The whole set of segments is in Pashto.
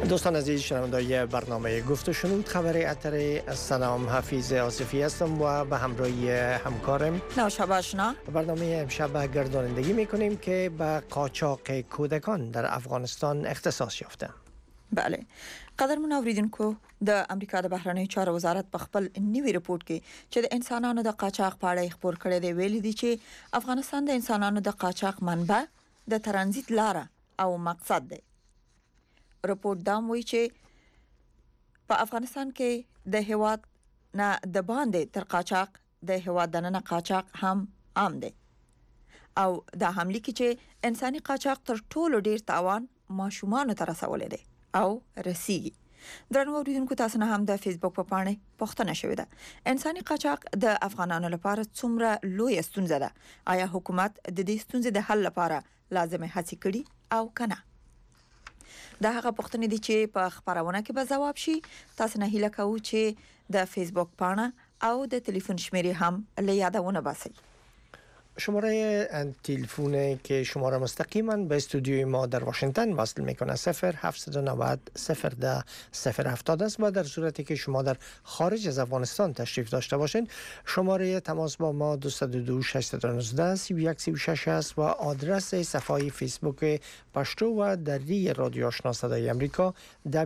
دوستان عزیز، شنوندگان برنامه گفت و شنود، خبر اتر سلام، حفیظ آصفی هستم و به همراهی همکارم نوشابه آشنا. برنامه امشب گردانندگی میکنیم که به قاچاق کودکان در افغانستان اختصاص یافته. بله، قدرمن اوریدونکو، د امریکا د بهرنیو چارو وزارت په خپل نوي رپورت کې چې د انسانانو د قاچاق په اړه خبر کړی دی، ویلي دی چې افغانستان د انسانانو د قاچاق منبع، د ترانزیت لاره او مقصد دی. رپورت دا وایي چې په افغانستان کې د هیواد نه د باندې تر قاچاق د هیواد دننه قاچاق هم عام دی، او دا هم لیکي چې انساني قاچاق تر ټولو ډیر تاوان ماشومانو ته رسولی دی او رسیږي. درنو اوریدونکو، تاسو نه هم د فیسبوک په پاڼه پوښتنه شوې ده: انساني قاچاق د افغانانو لپاره څومره لوی ستونزه ده؟ آیا حکومت د دې ستونزې د حل لپاره لازمه هڅې کړي او کنه؟ دا هغه پوښتنې دي چې په خبرونه کې به ځواب شي. تاسو نه هیله کوو چې د فیسبوک پاڼه او د ټلیفون شمیرې هم له یادونه باسي. شماره تلفن که شما را مستقیما به استودیوی ما در واشنگتن وصل میکنه 0790 010 070 است و در صورتی که شما در خارج از افغانستان تشریف داشته باشین، شماره تماس با ما 222 619 3136 است و آدرس صفحه فیسبوک پشتو و دری رادیو آشنا صدای امریکا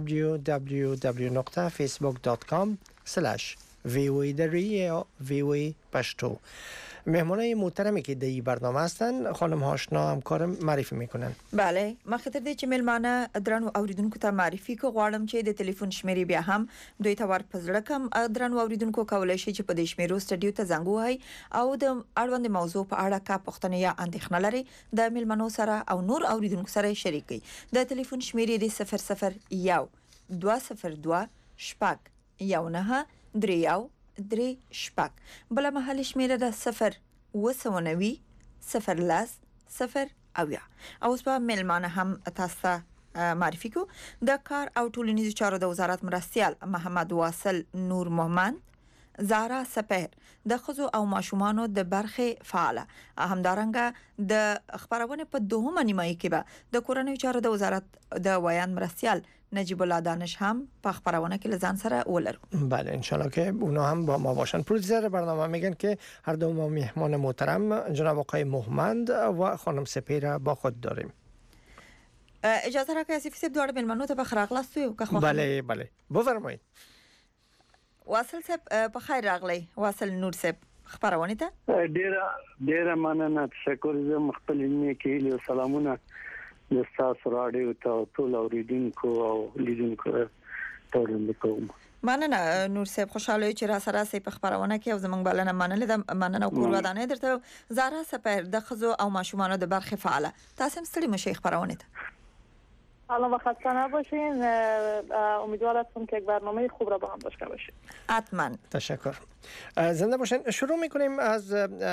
www.facebook.com/VOA دری یا VOA پشتو. مهمانای محترمی که در این برنامه هستن خانم آشنا همکارم معرفی میکنن. بله، مخکې تر دې چې ملمانه درنو اوریدونکو ته معرفي کو، غواړم چې د ټلیفون شمیرې بیا هم دوی ته ورپزړه کم. درنو اوریدونکو کولای شي چې په دې شمیرو سټډیو ته زنګ وهاي او د اړوند موضوع په اړه کا پوښتنه یا اندېښنه لري د ملمنو سره او نور اوریدونکو سره شریک کړئ. د ټلیفون شمیرې د 001 202 شپږ 19 31 درې شپږ. بل محل شمیره ده 0 0 0 اویا. اوس په ملمانه هم تاسو معرفي کو. د کار او ټولنیزو چارو د وزارت مرستیال محمد واصل نور محمد زارا سپهر د خزو او ماشومانو د برخه فعاله همدارنګه د خبرونه په دوهمه نیمایي کې به د کورنیو چارو د وزارت د ویان مرستیال نجیب الله دانش هم په خبرونه کې لزان سره ولرو. بله، انشالله که اونا هم با ما باشن. پرودوسر برنامه میگن که هر دو ما مهمان محترم جناب آقای محمد و خانم سپیر با خود داریم. اجازه را که اسیفی دوار ملمنو ته بخیر اغلاستو یو که خو. بله بفرمایید. واصل صاحب په خیر راغلی. واصل نور صاحب خبرونه ته ډیره مننه، تشکر. زه مخبل نه کې له سلامونه د تاسو راډیو ته ټول اوریدونکو او لیدونکو ته وړاندې کوم. مننه نور صاحب، خوشاله چې را سره سي په خبرونه کې او زمنګ بلنه مننه او کور ودانې درته. زارا سپهر د خزو او ماشومانو د برخه فعاله، تاسو هم ستړي مشي خبرونه ته. حالا و خسته نباشین. امیدوار هستم که یک برنامه خوب را با هم داشته باشیم. حتما. تشکر. زنده باشین. شروع میکنیم از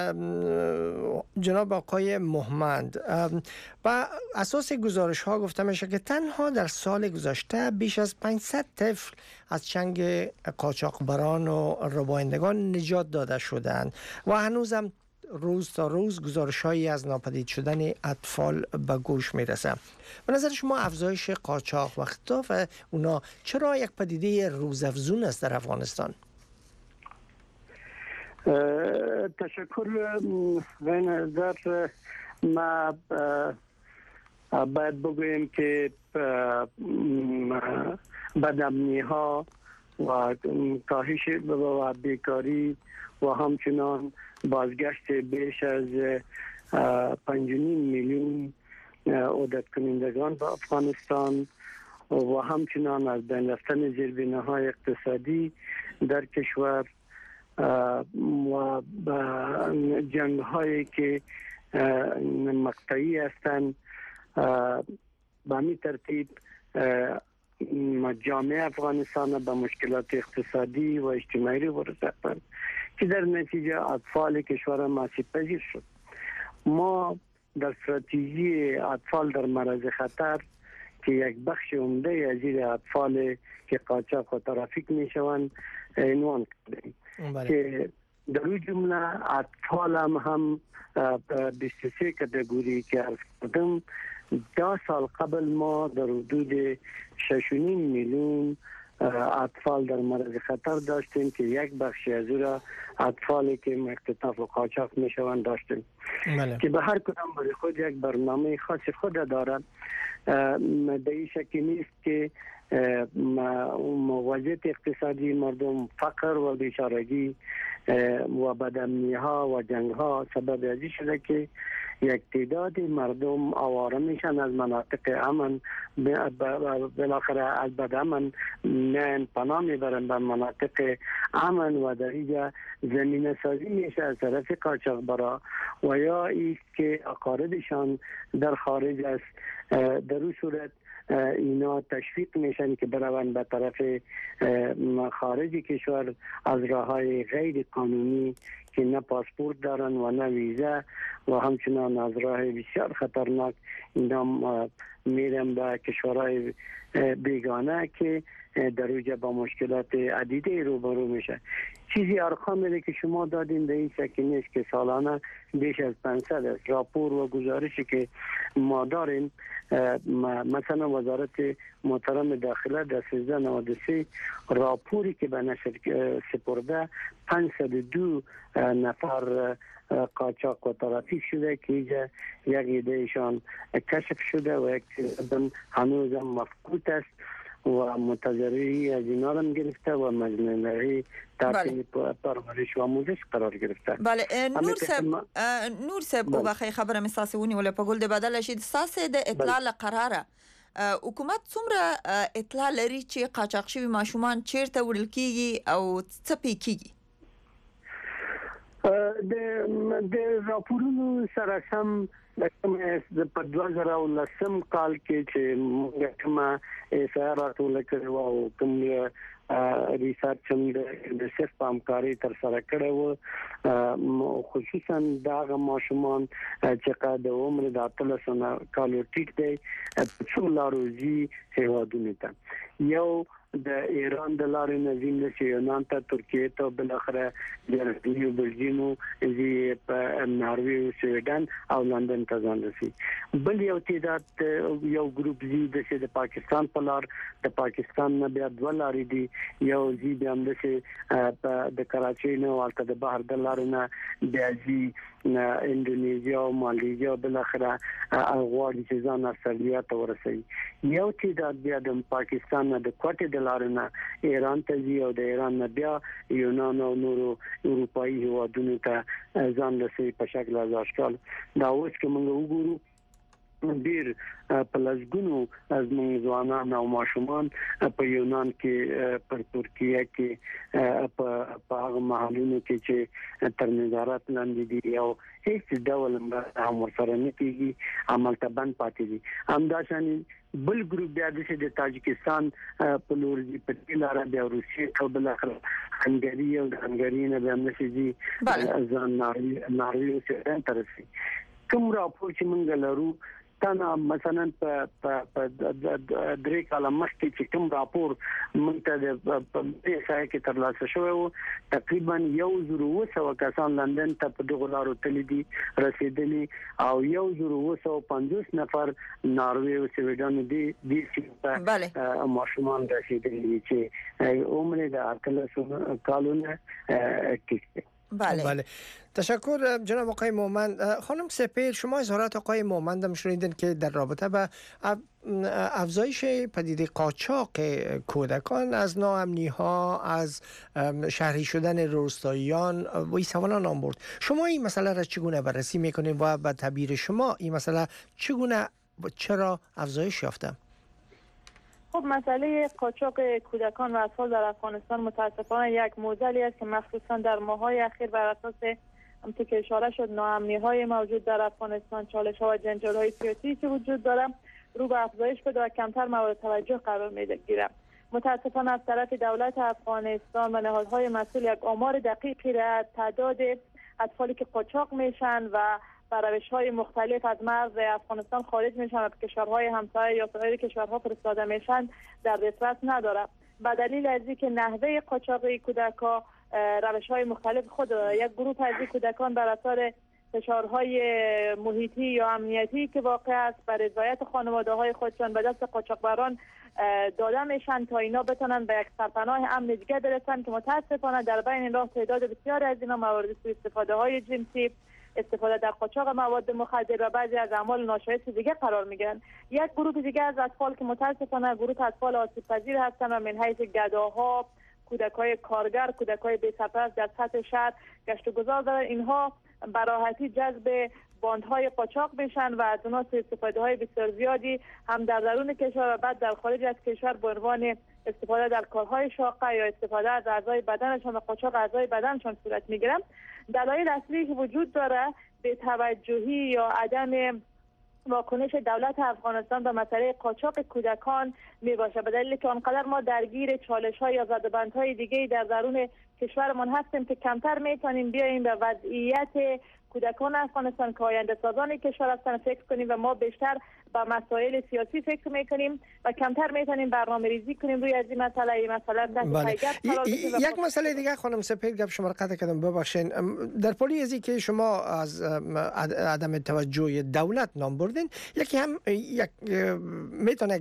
جناب آقای محمد. با اساس گزارش ها گفته میشه که تنها در سال گذشته بیش از 500 طفل از چنگ قاچاقبران و ربایندگان نجات داده شدند و هنوزم روز تا روز گزارش‌هایی از ناپدید شدن اطفال به گوش میرسه. به نظر شما افزایش قاچاق و خطاف اونا چرا یک پدیده روزافزون است در افغانستان؟ تشکر. به نظر ما باید بگویم که بدامنی‌ها و کاهش و بیکاری و همچنان بازگشت بیش از 5.5 میلیون عودت کنندگان به افغانستان و همچنان از بین رفتن زیربناهای اقتصادی در کشور و جنگ هایی که مقطعی هستند، به همین ترتیب جامعه افغانستان به مشکلات اقتصادی و اجتماعی رو رسیدند که در نتیجه اطفال کشور آسیب پذیر شد. ما در استراتژی اطفال در معرض خطر که یک بخش عمده از این اطفال که قاچاق و ترافیک میشوند عنوان کردیم که در این جمله اطفال هم 23 کاتگوری که عرض کردم 10 سال قبل ما در حدود 6.5 میلیون اطفال در معرض خطر داشتیم که یک بخشی از او را اطفالی که مختطف و قاچاق میشوند داشتیم که به هر کدام برای خود یک برنامه خاص خود دارد. به این شکل نیست که وضعیت اقتصادی مردم، فقر و بیچارگی و بدامنی ها و جنگ ها سبب ازی شده که یک تعداد مردم آواره میشن از مناطق امن، بالاخره از بدامن نه پناه میبرن به مناطق امن و در اینجا زمینه سازی میشه از طرف قاچاقبرا و یا ایست که اقاربشان در خارج است. در اون صورت اینا تشویق میشن که بروند به طرف خارج کشور از راههای غیر قانونی که نه پاسپورت دارن و نه ویزا و همچنان از راه بسیار خطرناک اینا میرن به کشورهای بیگانه که در اوجه با مشکلات عدیده روبرو میشه. چیزی ارقامی که شما دادین به این شکل نیست که سالانه بیش از 500 است. راپور و گزارشی که ما داریم، مثلا وزارت محترم داخله در 1393 راپوری که به نشر سپرده 502 نفر قاچاق و ترافیک شده که اینجا یک ایدهشان کشف شده و یک هنوز هم مفقود است و منتظری از اینا هم گرفته و مجموعه تحصیل پرورش و آموزش قرار گرفته. بله نور صاحب بخیر خبره مساسه ونی ولا په ګل د بدل شي ساسه د اطلاع لقراره حکومت څومره اطلاع لري چې قاچاق شوی ماشومان چیرته وړل کیږي او څه پې کیږي؟ د راپورونو سره سم په 2010 کال کې چې موږ کومه اشارات ولکړو او کوم ریسرچ هم د صرف همکاري تر سره کړو خصوصا دا ماشومان چې د عمر د 13 کالو ټیټ دی څو لاروزي هیوادونه ته یو د ایران د لارې نظیم له یونان ته ترکیه ته بالاخره جرمني او بلجیم او په ناروې او سویډن او لندن ته ځان رسي. بل یو تعداد یو ګروپ زی د پاکستان په لار د پاکستان نه بیا دوه لارې دي، یو زی بیا د کراچۍ نه والته د بحر د لارې نه بیا زی اندونیزیا او مالیزیا بالاخره غواړي چې ځان استرالیا ته ورسوي. یو تعداد بیا د پاکستان نه د کوټې د لارې نه ایران ته ځي او د ایران نه بیا یونان او نورو اروپایي هیوادونو ته ځان رسوي په شکل اشکال. دا اوس که موږ وګورو ډیر په لږګونو از موږ ځوانان او ماشومان په یونان کې پر ترکیه کې په هغه محلونو کې چې تر نظارت لاندې دي او هیڅ ډول هم ورسره نه کېږي، عملته بند پاتې دي. همداشان بل ګروپ بیا د تاجکستان په لور دي، په لاره بیا روسیې او بالاخره هنګري او هنګري نه بیا نشي ځان ناروې او سویډن ته رسي. کوم راپور چې موږ لرو تانا مثلا په درې کاله مخکې چې کوم راپور موږ ته په دې ځای کې ترلاسه شوی و تقریبا 1,200 کسان لندن ته په دغه لارو تللی دي رسیدلی او 1,250 نفر ناروې او سویډن دي چې ماشومان رسیدلی چې عمر د 18 کالونه کې. بله تشکر جناب آقای مومند. خانم سپهر، شما اظهارات آقای مومند هم شنیدین که در رابطه با افزایش پدیده قاچاق کودکان از ناامنی ها، از شهری شدن روستاییان و این سوالان آورد. شما این مسئله را چگونه بررسی میکنید و به تعبیر شما این مسئله چگونه چرا افزایش یافته؟ خب مسئله قاچاق کودکان و اطفال در افغانستان متاسفانه یک معضلی است که مخصوصا در ماه‌های اخیر بر اساس همونطور که اشاره شد ناامنی‌های موجود در افغانستان، چالش‌ها و جنجال‌های سیاسی که وجود دارد رو به افزایش پیدا و کمتر مورد توجه قرار می‌گیرد. متاسفانه از طرف دولت افغانستان و نهادهای مسئول یک آمار دقیقی را تعداد اطفالی که قاچاق میشن و با روش‌های مختلف از مرز افغانستان خارج میشن و به کشورهای همسایه یا سایر کشورها فرستاده میشن در دسترس نداره. به دلیل از اینکه نحوه قاچاق کودکان روش‌های مختلف خود یک گروه از کودکان بر اثر فشارهای محیطی یا امنیتی که واقع است بر رضایت خانواده‌های خودشان به دست قاچاقبران داده میشن تا اینا بتونن به یک سرپناه امن دیگه برسن که متاسفانه در بین این راه تعداد بسیاری از اینا موارد سوء استفاده‌های جنسی، استفاده در قاچاق مواد مخدر و بعضی از اعمال ناشایست دیگه قرار میگیرن. یک گروه دیگه از اطفال که متاسفانه گروه اطفال آسیب‌پذیر هستن و من حیث گداها، کودکای کارگر، کودکای بی سرپرست در سطح شهر گشت و گذار دارن، اینها براحتی جذب باندهای قاچاق میشن و از اونها سوء استفاده های بسیار زیادی هم در درون کشور و بعد در خارج از کشور به عنوان استفاده در کارهای شاقه یا استفاده از اعضای بدنشان و قاچاق اعضای بدنشان صورت میگیرن. دلایل اصلی که وجود داره به توجهی یا عدم واکنش دولت افغانستان به مسئله قاچاق کودکان می باشه، به دلیل که آنقدر ما درگیر چالش‌ها یا زدبندهای دیگه در درون کشورمان هستیم که کمتر میتونیم بیاییم به وضعیت کودکان افغانستان که آینده سازان کشور هستند فکر کنیم و ما بیشتر به مسائل سیاسی فکر میکنیم و کمتر میتونیم برنامه ریزی کنیم روی از این مسئله یک مسئله دیگه خانم سپید گپ شما قطع کردم ببخشید، در پالی ازی که شما از عدم توجه دولت نام بردین، یکی هم میتونه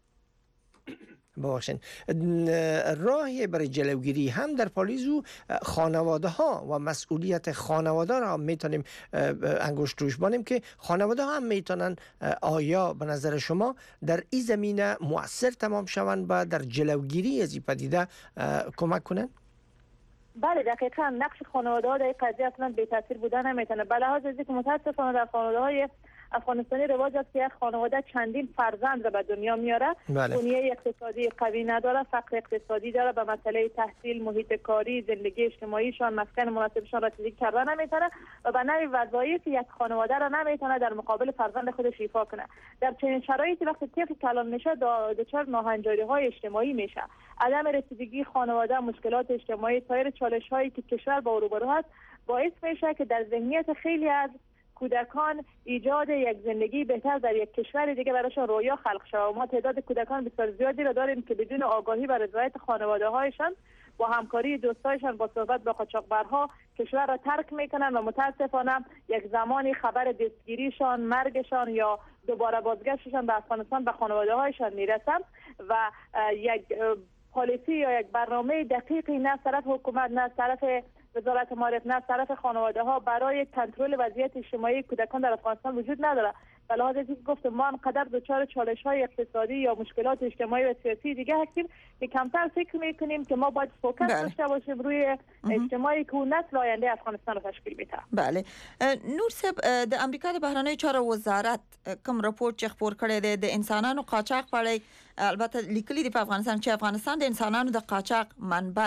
باشین راهی برای جلوگیری هم در پالیزو خانواده ها و مسئولیت خانواده را میتونیم انگشت روش بانیم که خانواده ها هم میتونن آیا به نظر شما در این زمینه مؤثر تمام شوند و در جلوگیری از این پدیده کمک کنن؟ بله دقیقاً نقش خانواده ها در این قضیه اصلا بی تاثیر بودن نمیتونه. به لحاظ از اینکه متاسفانه در خانواده های افغانستانی رواج است که یک خانواده چندین فرزند را به دنیا میاره، بنیه اقتصادی قوی نداره، فقر اقتصادی داره، به مسئله تحصیل، محیط کاری، زندگی اجتماعیشان، مسکن مناسبشان را رسیدگی کردن نمیتونه و به نوعی وظایف یک خانواده را نمیتونه در مقابل فرزند خودش ایفا کنه. در چنین شرایطی وقتی طفل کلان میشه دچار ناهنجاری های اجتماعی میشه. عدم رسیدگی خانواده، مشکلات اجتماعی، سایر چالش هایی که کشور با روبرو هست باعث میشه که در ذهنیت خیلی از کودکان ایجاد یک زندگی بهتر در یک کشور دیگه برایشان رویا خلق شود. ما تعداد کودکان بسیار زیادی را داریم که بدون آگاهی و رضایت خانواده هایشان با همکاری دوستایشان با صحبت با قاچاقبرها کشور را ترک میکنن و متاسفانه یک زمانی خبر دستگیریشان، مرگشان یا دوباره بازگشتشان به افغانستان به خانواده هایشان میرسن و یک پالیسی یا یک برنامه دقیقی نه از طرف حکومت، نه از طرف وزارت معارف، نه از طرف خانواده ها برای کنترل وضعیت اجتماعی کودکان در افغانستان وجود نداره. به لحاظ اینکه گفتم ما انقدر دچار چالش های اقتصادی یا مشکلات اجتماعی و سیاسی دیگه هستیم که کمتر فکر میکنیم که ما باید فوکس داشته باشیم روی اجتماعی که نسل آینده افغانستان رو تشکیل میده. بله نور صاحب، د امریکا د بهرنیو چارو وزارت کوم راپورټ چې خپور کړی دی د انسانانو قاچاق په اړه البته لیکلي دی په افغانستان چې افغانستان د انسانانو د قاچاق منبع،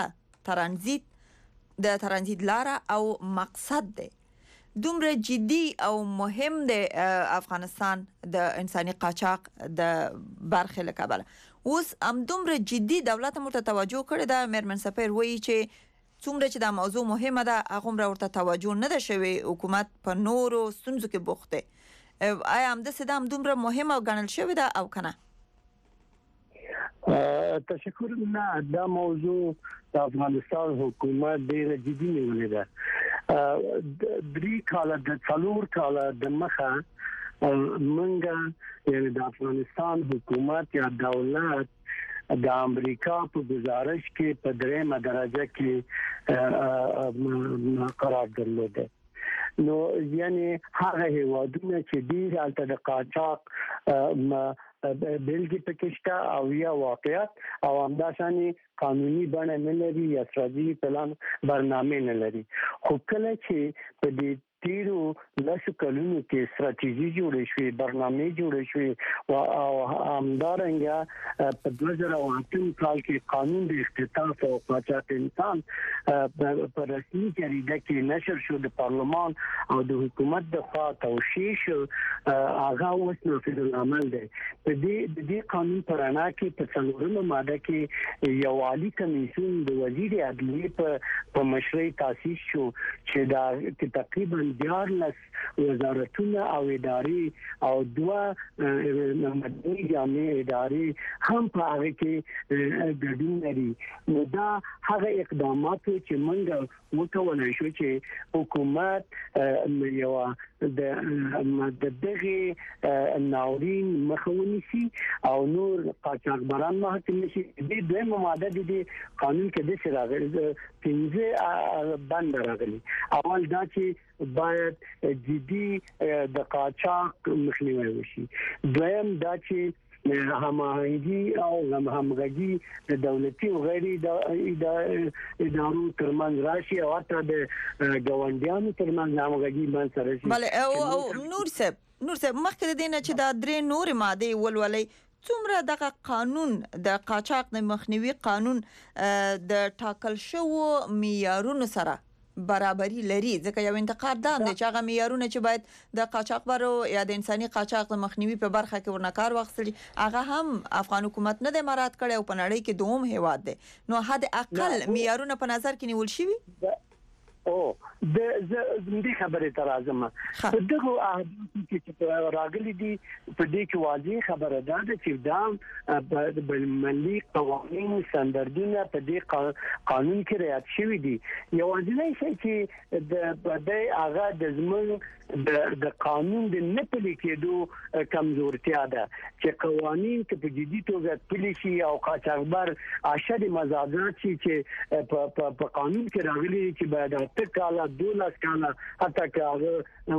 ترانزیت لاره او مقصد دی. دومره جدي او مهم دی افغانستان د انساني قاچاق د برخې له کبله. اوس هم دومره جدي دولت مرته توجه کړې ده. میرمن سپیر وایي چې څومره چې دا موضوع مهمه ده هغه ورته توجه نه ده شوې، حکومت په نورو ستونزو کې بوخت دی. آیا همداسې دا هم دومره مهمه ګڼل شوې ده او که نه؟ تشکر. نه، دا موضوع د افغانستان حکومت ډېره جدي نیولې ده. 3 کاله د 4 کاله د مخه منګه یعنی د افغانستان حکومت یا دولت د امریکا په گزارش کې په 3مه درجه کې قرار درلوده. نو یعنی هغه هیوادونه چې ډیر الته د قاچاق بلګي پکشته او یا واقعیت او همداشاني قانوني بڼه نه لري یا استراتیژي پلان برنامه نه لري. خو کله چې په دې تیرو لاسو کلونو کې استراتیژي جوړې شوې، برنامه جوړې شوې او همدارنګه په 2008 کال کې قانون د اختطاف او قاچاق انسان په رسمي جریده کې نشر شو د پارلمان او د حکومت د خوا توشیح شو. هغه اوس نافذ العمل دی. په دې قانون پرانا کې په 4مه ماده کې یو عالی کمیسیون د وزیر عدلیه په مشرۍ تاسیس شو چې دا تقریبا 14 وزارتونه او اداري او دوه مدني جامعه اداري هم په هغه کې ګډون لري. نو دا هغه اقدامات چې موږ وکولای شو چې حکومت یو د دغه ناورین مخاوني سي او نور قاچاقبران محاکمه شي. د دوه ماده د قانون کې د سراغ پنځه بند راغلي. اول دا چې باید جدي د قاچاق مخنیوي وشي. دویم دا چې هماهنګي او همغږي د دولتي او غیر ادارو ترمنځ راشي او حتی د ګاونډیانو ترمنځ همغږي منځ راشي. بله او نور صاحب مخکې د نه چې دا درې نور ماده ولولي څومره دغه قانون د قاچاق د مخنیوي قانون د ټاکل شوو معیارونو سره برابرۍ لري. ځکه یو انتقاد دا دی چې هغه معیارونه چې باید د قاچاقبرو یا د انساني قاچاق د مخنیوي په برخه کې ورنکار واخیستل هغه هم افغان حکومت نه د مراعات کړي او په نړۍ کې دوم هیواد دی. نو حد اقل معیارونه په نظر کې نیول شوي. او د زموږ خبره تر اعظم دغه چې راغلي دي په دې کې واضح خبره ده چې دا بل ملي قوانين سندردونه په دې قانون کې رعایت شوی دي. یو ځینې شي چې د هغه د زموږ د قانون د نه پلي کېدو کمزورتیا ده چې قوانين کې په جدي توګه پلي شي او قاچاقبر اشد مزاجات شي چې په قانون کې راغلي چې باید کاله 12 کاله حتی که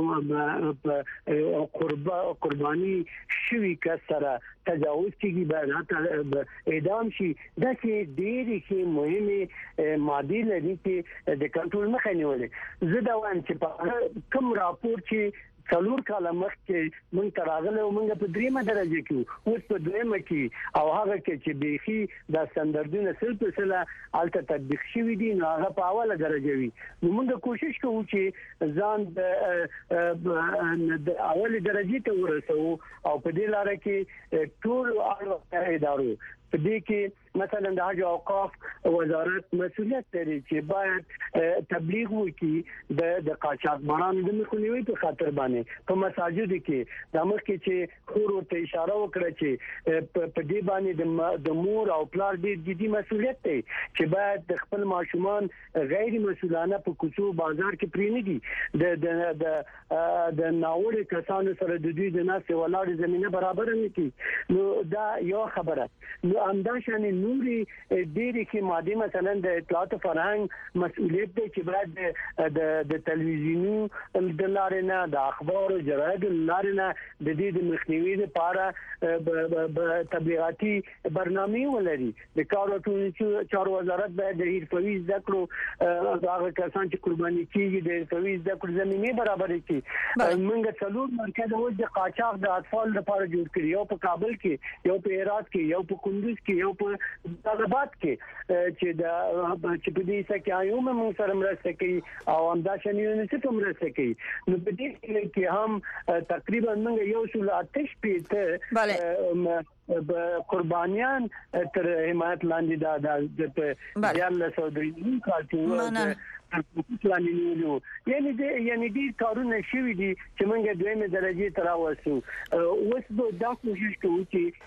قرباني شوی کسره تجاوز کیږي باید حتی اعدام شي. دا چې ډېری کې مهمه ماده لري چې د کنټرول مخه نیولې. زه دا وایم چې په کوم راپور چې څلور کاله مخکې مونږ تراغله او مونږ په دریمه درجه کې اوس په دویمه کې او هغه کې چې بيخي د ستاندردونو سلسله الته تطبیق شوی دي نو هغه په اوله درجه وي. نو مونږ کوشش کوو چې ځان د اوله درجه ته ورسو او په دې لار کې ټول اړوند ادارو په دې کې مثلا د حج اوقاف وزارت مسؤلیت لري چې باید تبلیغ وکړي د قاچاقبرانو د مخنیوي په خاطر باندې په مساجد کې د مخ کې چې خور ورته اشاره وکړه چې په دې باندې د مور او پلار د جدي مسؤلیت دی چې باید د خپل ماشومان غیر مسؤلانه په کوڅو بازار کې پرېنه دي د ناوړه کسانو سره د دوی د ناس ولاړ زمينه برابر نه کی. نو دا یو خبره. نو انداشان نوري ډېری کې ماده مثلا د اطلاعات فرهنګ مسؤلیت دی چې باید د تلویزیونو د لارې نه د اخبار او جراید لارې نه د دې د مخنیوي لپاره تبلیغاتي برنامه ولري. د کار او چارو وزارت باید د حرفوي ذکرو هغه کسان چې قرباني کیږي د حرفوي ذکر زمينه برابر کړي. موږ څلور مرکز او د قاچاق د اطفال لپاره جوړ کړی یو په کابل کې یو په هرات کې یو په کندوز کې یو په طالبات کې چې په دې سکه ایوم موږ سره مرسته کوي او همداشان یونیسف مرسته کوي. نو په دې کې هم تقریبا موږ یو څول آتش په قربانیان تر حمایت لاندې د جامعه سعودي کال یعنی دې کارونه شوي دي چې موږ دویمه درجه ته راوځو. اوس به دا کوشش کوو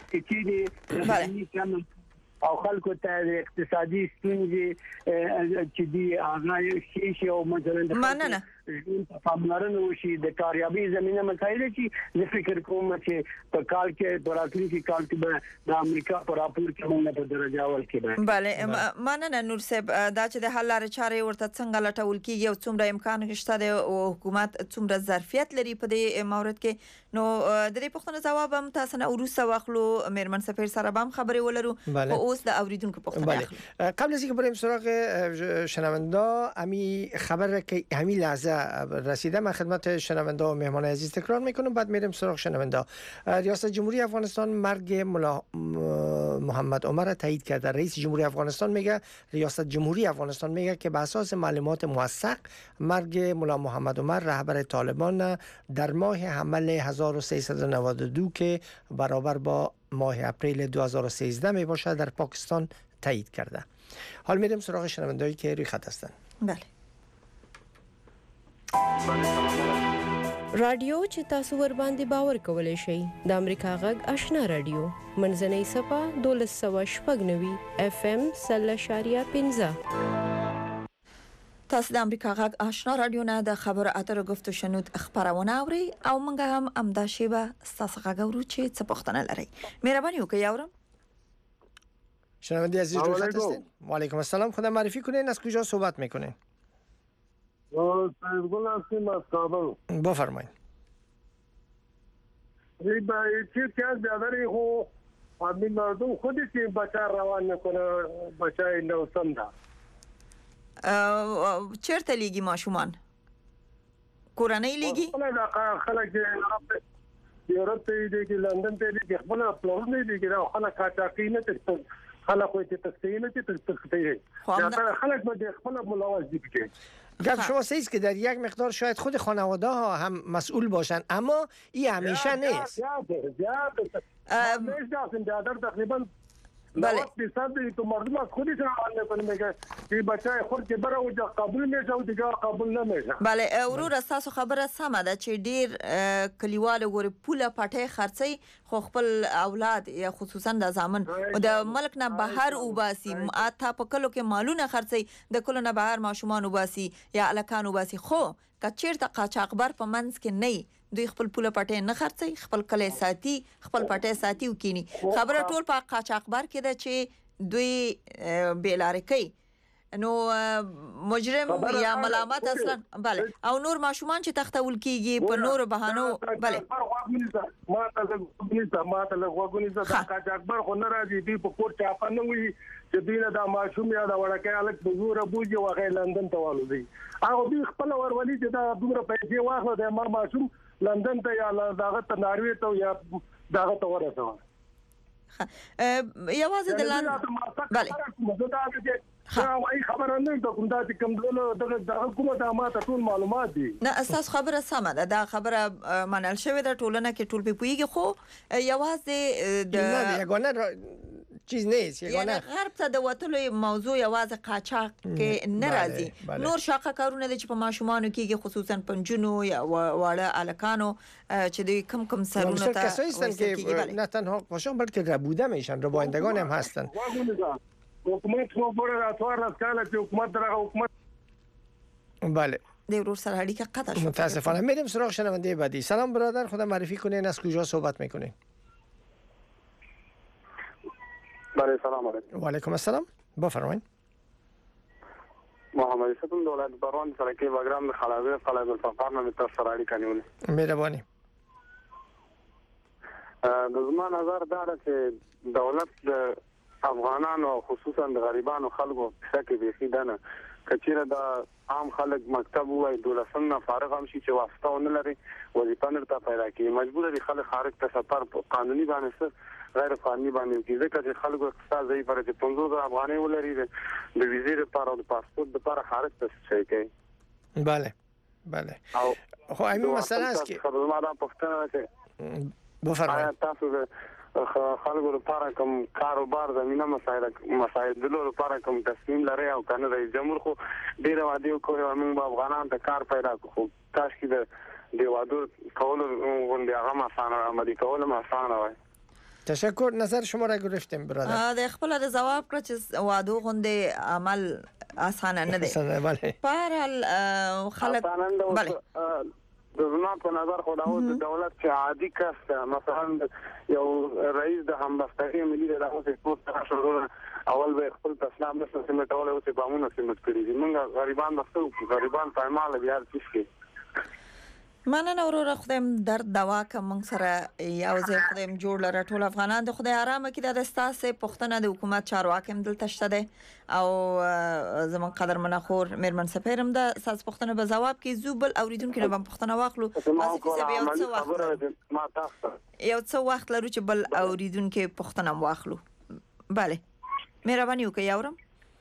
چې او خلکو ته اقتصادي ستونزې چې دی هغه شي او مثلا پاملرنه وشي د کاریابي زمينه مسایل چې زه فکر کوم چې په کال کې براتلی کې کال کې د امریکا پر راپور کې موږ په درجه اول کې بله مننه نور صاحب دا چې د حل لارې چارې ورته څنګه لټول کیږي او څومره امکان شته د حکومت څومره ظرفیت لري په دې مورد کې. نو د دې پوښتنې جواب هم تاسو نه وروسته واخلو میرمن سفیر سره هم خبرې ولرو او اوس د اوریدونکو پوښتنه اخلو. قبل از اینکه بریم سراغ شنوندا امی خبر که همین لحظه رسیده من خدمت شنوندا و مهمان عزیز تکرار میکنم بعد میریم سراغ شنوندا. ریاست جمهوری افغانستان مرگ ملا محمد عمر تایید کرده. رئیس جمهوری افغانستان میگه ریاست جمهوری افغانستان میگه که به اساس معلومات موثق مرگ ملا محمد عمر رهبر طالبان در ماه حمل 1392 که برابر با ماه اپریل 2013 می باشد در پاکستان تایید کرده. حال میریم سراغ شنوندهایی که روی خط هستند. بله. رادیو چې تاسو ور باندې باور کولای شئ د امریکا غږ آشنا رادیو منځنۍ صفه 1290 اف ام 0.15 تاسو د امریکا غږ آشنا رادیو نه د خبر اترو گفتو شنود خبرونه اوري او موږ هم امدا شیبه تاسو غږ اورو چې څه پوښتنه لري مهرباني وکړئ یاورم شنونده عزیز روی خط هستین و علیکم السلام خود معرفی کنین از کجا صحبت میکنین سیدگل هستیم از کابل بفرمایید چیز که از بیادری خو همین مردم خودی که بچه روان نکنه بچه نوسم ده چرته لیگی ماشومان کورنۍ لیگی خلک یورپ ته دي کې لندن ته دي کې خپل پلان دي کې خلک کاټاکي نه تر خلک وایي چې تسکینه چې تسکینه خلک به خپل ملاوز دي کې گپ شما سیست که در یک مقدار شاید خود خانواده ها هم مسئول باشن اما این همیشه نیست زیادر تقریبا بله تو مردم از خودی سراغ نکنه میگه که بچه خود که برای اوجا قبول میشه و دیگه قبول نمیشه بله ورور استاسو خبره سمه ده چې ډیر کلیوال ګوري پوله پټه خرڅي خو خپل اولاد یا خصوصا د زامن او د ملک نه بهر وباسي اته په کلو کې مالونه خرڅي د کلو نه بهر ماشومان وباسي یا الکان وباسي خو کچیرته قاچاقبر په منځ کې نه دوی خپل پوله پټه نه خرڅي خپل کله ساتي خپل پټه ساتي وکینی خبره ټول په قاچاقبر کې ده چې دوی بیلار کوي نو مجرم یا ملامت اصلا بله او نور ماشومان چې تختول کیږي په نور بهانو بله ما ته له غوګونی زه قاچاقبر خو نه راځي دی په کور چا په نه وي چې دینه دا ماشوم یا دا وړکه الک په زور بوجي وغه لندن ته والو دی هغه دی خپل ورولي چې دا دومره پیسې واخلو د ما ماشوم لندن ته یا داغه ته ناروی ته یا داغه ته ورسوه یوازې د لندن بله ای خبره نه د کوم د کوم دغه کومه د ماته ټول معلومات دي نه اساس خبره سمه ده دا خبره منل شوی د ټولنه کې ټول په پویږي خو یوازې د یګونه چیز نیست یعنی غرب ته د وټلو موضوع یوازې قاچاق کې ناراضي نور شاقه کارونه د چې په ماشومانو کېږي خصوصا پنجونو یا واړه الکانو چې د کم کم سرونه ته کسایی هستن که نه تنها قاچاق بلکه ربوده میشن ربایندگان هم هستن حکومت خو پر راتوار کاله چې حکومت درغه حکومت بله دیورور سره اړیکه قطع شد متاسفانه میریم سراغ شنونده بعدی سلام برادر خدا معرفی کنین از کجا صحبت میکنین بله سلام علیکم و علیکم السلام بفرمایید محمد ستون دولت باران سره کې وګرام د خلاوی قلعه الفقار نه تر سره اړیکه نیولې مهرباني د زما نظر دا ده چې دولت د افغانانو خصوصا د غریبانو خلکو څخه به خیدنه کچیره د عام خلک مکتب وای دولسم نه فارغ هم شي چې واسطه ونه لري وظیفه نه ته پیدا کی مجبور دي خلک خارج ته سفر قانوني باندې غیر قانوني باندې کیږي چې خلکو اقتصاد ځای پر چې 15 افغاني ولري د ویزې لپاره او د پاسپورت لپاره خارج ته شي کوي بله بله خو همین مسئله است که خبر ما دا پښتنه چې بفرمایید تاسو خلکو لپاره کوم کاروبار زمينه مسایل لپاره کوم تصمیم لري او کنه رئیس جمهور خو ډیر وادي کوي موږ به افغانان ته کار پیدا کوو تاسو کې د وادو کول غونډه هغه مسانه عملي کول مسانه وای تشکر نظر شما را گرفتیم برادر د خپل د جواب کړ چې وادو غونډه عمل اسانه نه دی بله پر خلک بله د زما په نظر خو د دولت چې عادي کس مثلا یو رئیس د همبستګۍ ملي د دغه سپورت شروع اول به خپل تسلیم نشو سمټول او چې بامونه سمټ کړی دي موږ غریبان بسو غریبان پایمال بیا څه مننه وروره خدایم درد دوا کوم سره یو ځای خدایم جوړ لره ټول افغانان د خدای آرام کې د استاسه پښتنه د حکومت چارواکي هم دلته شته ده او زمون قدر منخور میرمن سفیرم د اساس پښتنه به جواب کې زوبل اوریدونکو نه پښتنه واخلو یو څو وخت لرو چې بل اوریدونکو پښتنه واخلو bale مهرباني وکړئ اورم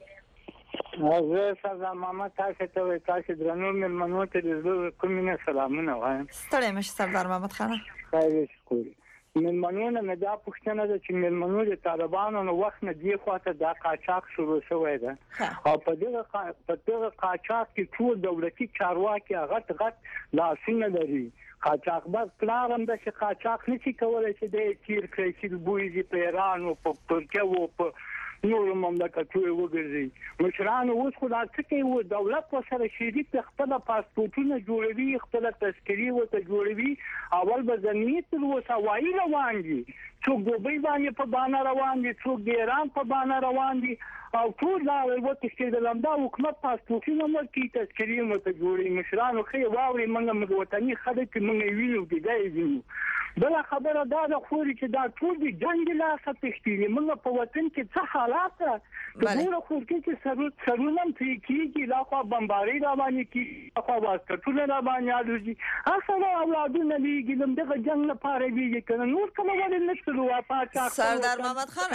زه سلام محمد تاسو ته تاسو درنو مېلمنو ته د کومینه سلامونه وایم ستړی مشه سردار محمد خان خیر شکر ملمنونه نه دا پښتنه ده چې ملمنو د طالبانو نو وخت نه دی خواته دا قاچاق شروع شوی ده او په دغه قاچاق کې ټول دولتي چارواکي غټ لاسونه لري قاچاقباز پلان د چې قاچاق نشي کولای چې د تیر کړی چې بویزي په ایران او په ترکیه او په نور مملکتونه وګرځي مشران اوس خدای څخه و دولت په سره شریک خپل پاسپورتونه جوړوي خپل تذکری او ته جوړوي اول به زمینی تر وسوایي روان دي څوک دوبۍ باندې په باندې روان دي څوک د ایران په باندې روان دي او ټول دا وخت چې د لمدا حکومت پاسپورتونه مرکي تذکری مو ته جوړي مشران خو واوري منګه وطني خلک موږ وینو دي بل خبره دا د خوري چې دا ټول د جنگ لاسه تشکیل موږ په وطن کې څه حالات ته خو کې سرونه کیږي لا خو بمباري را باندې کی خو واسطه را باندې الوزي اصله اولادونه لیږي دغه جنگ لپاره ویږي کنه نور کومه ولې نشته واپاچا سردار محمد خان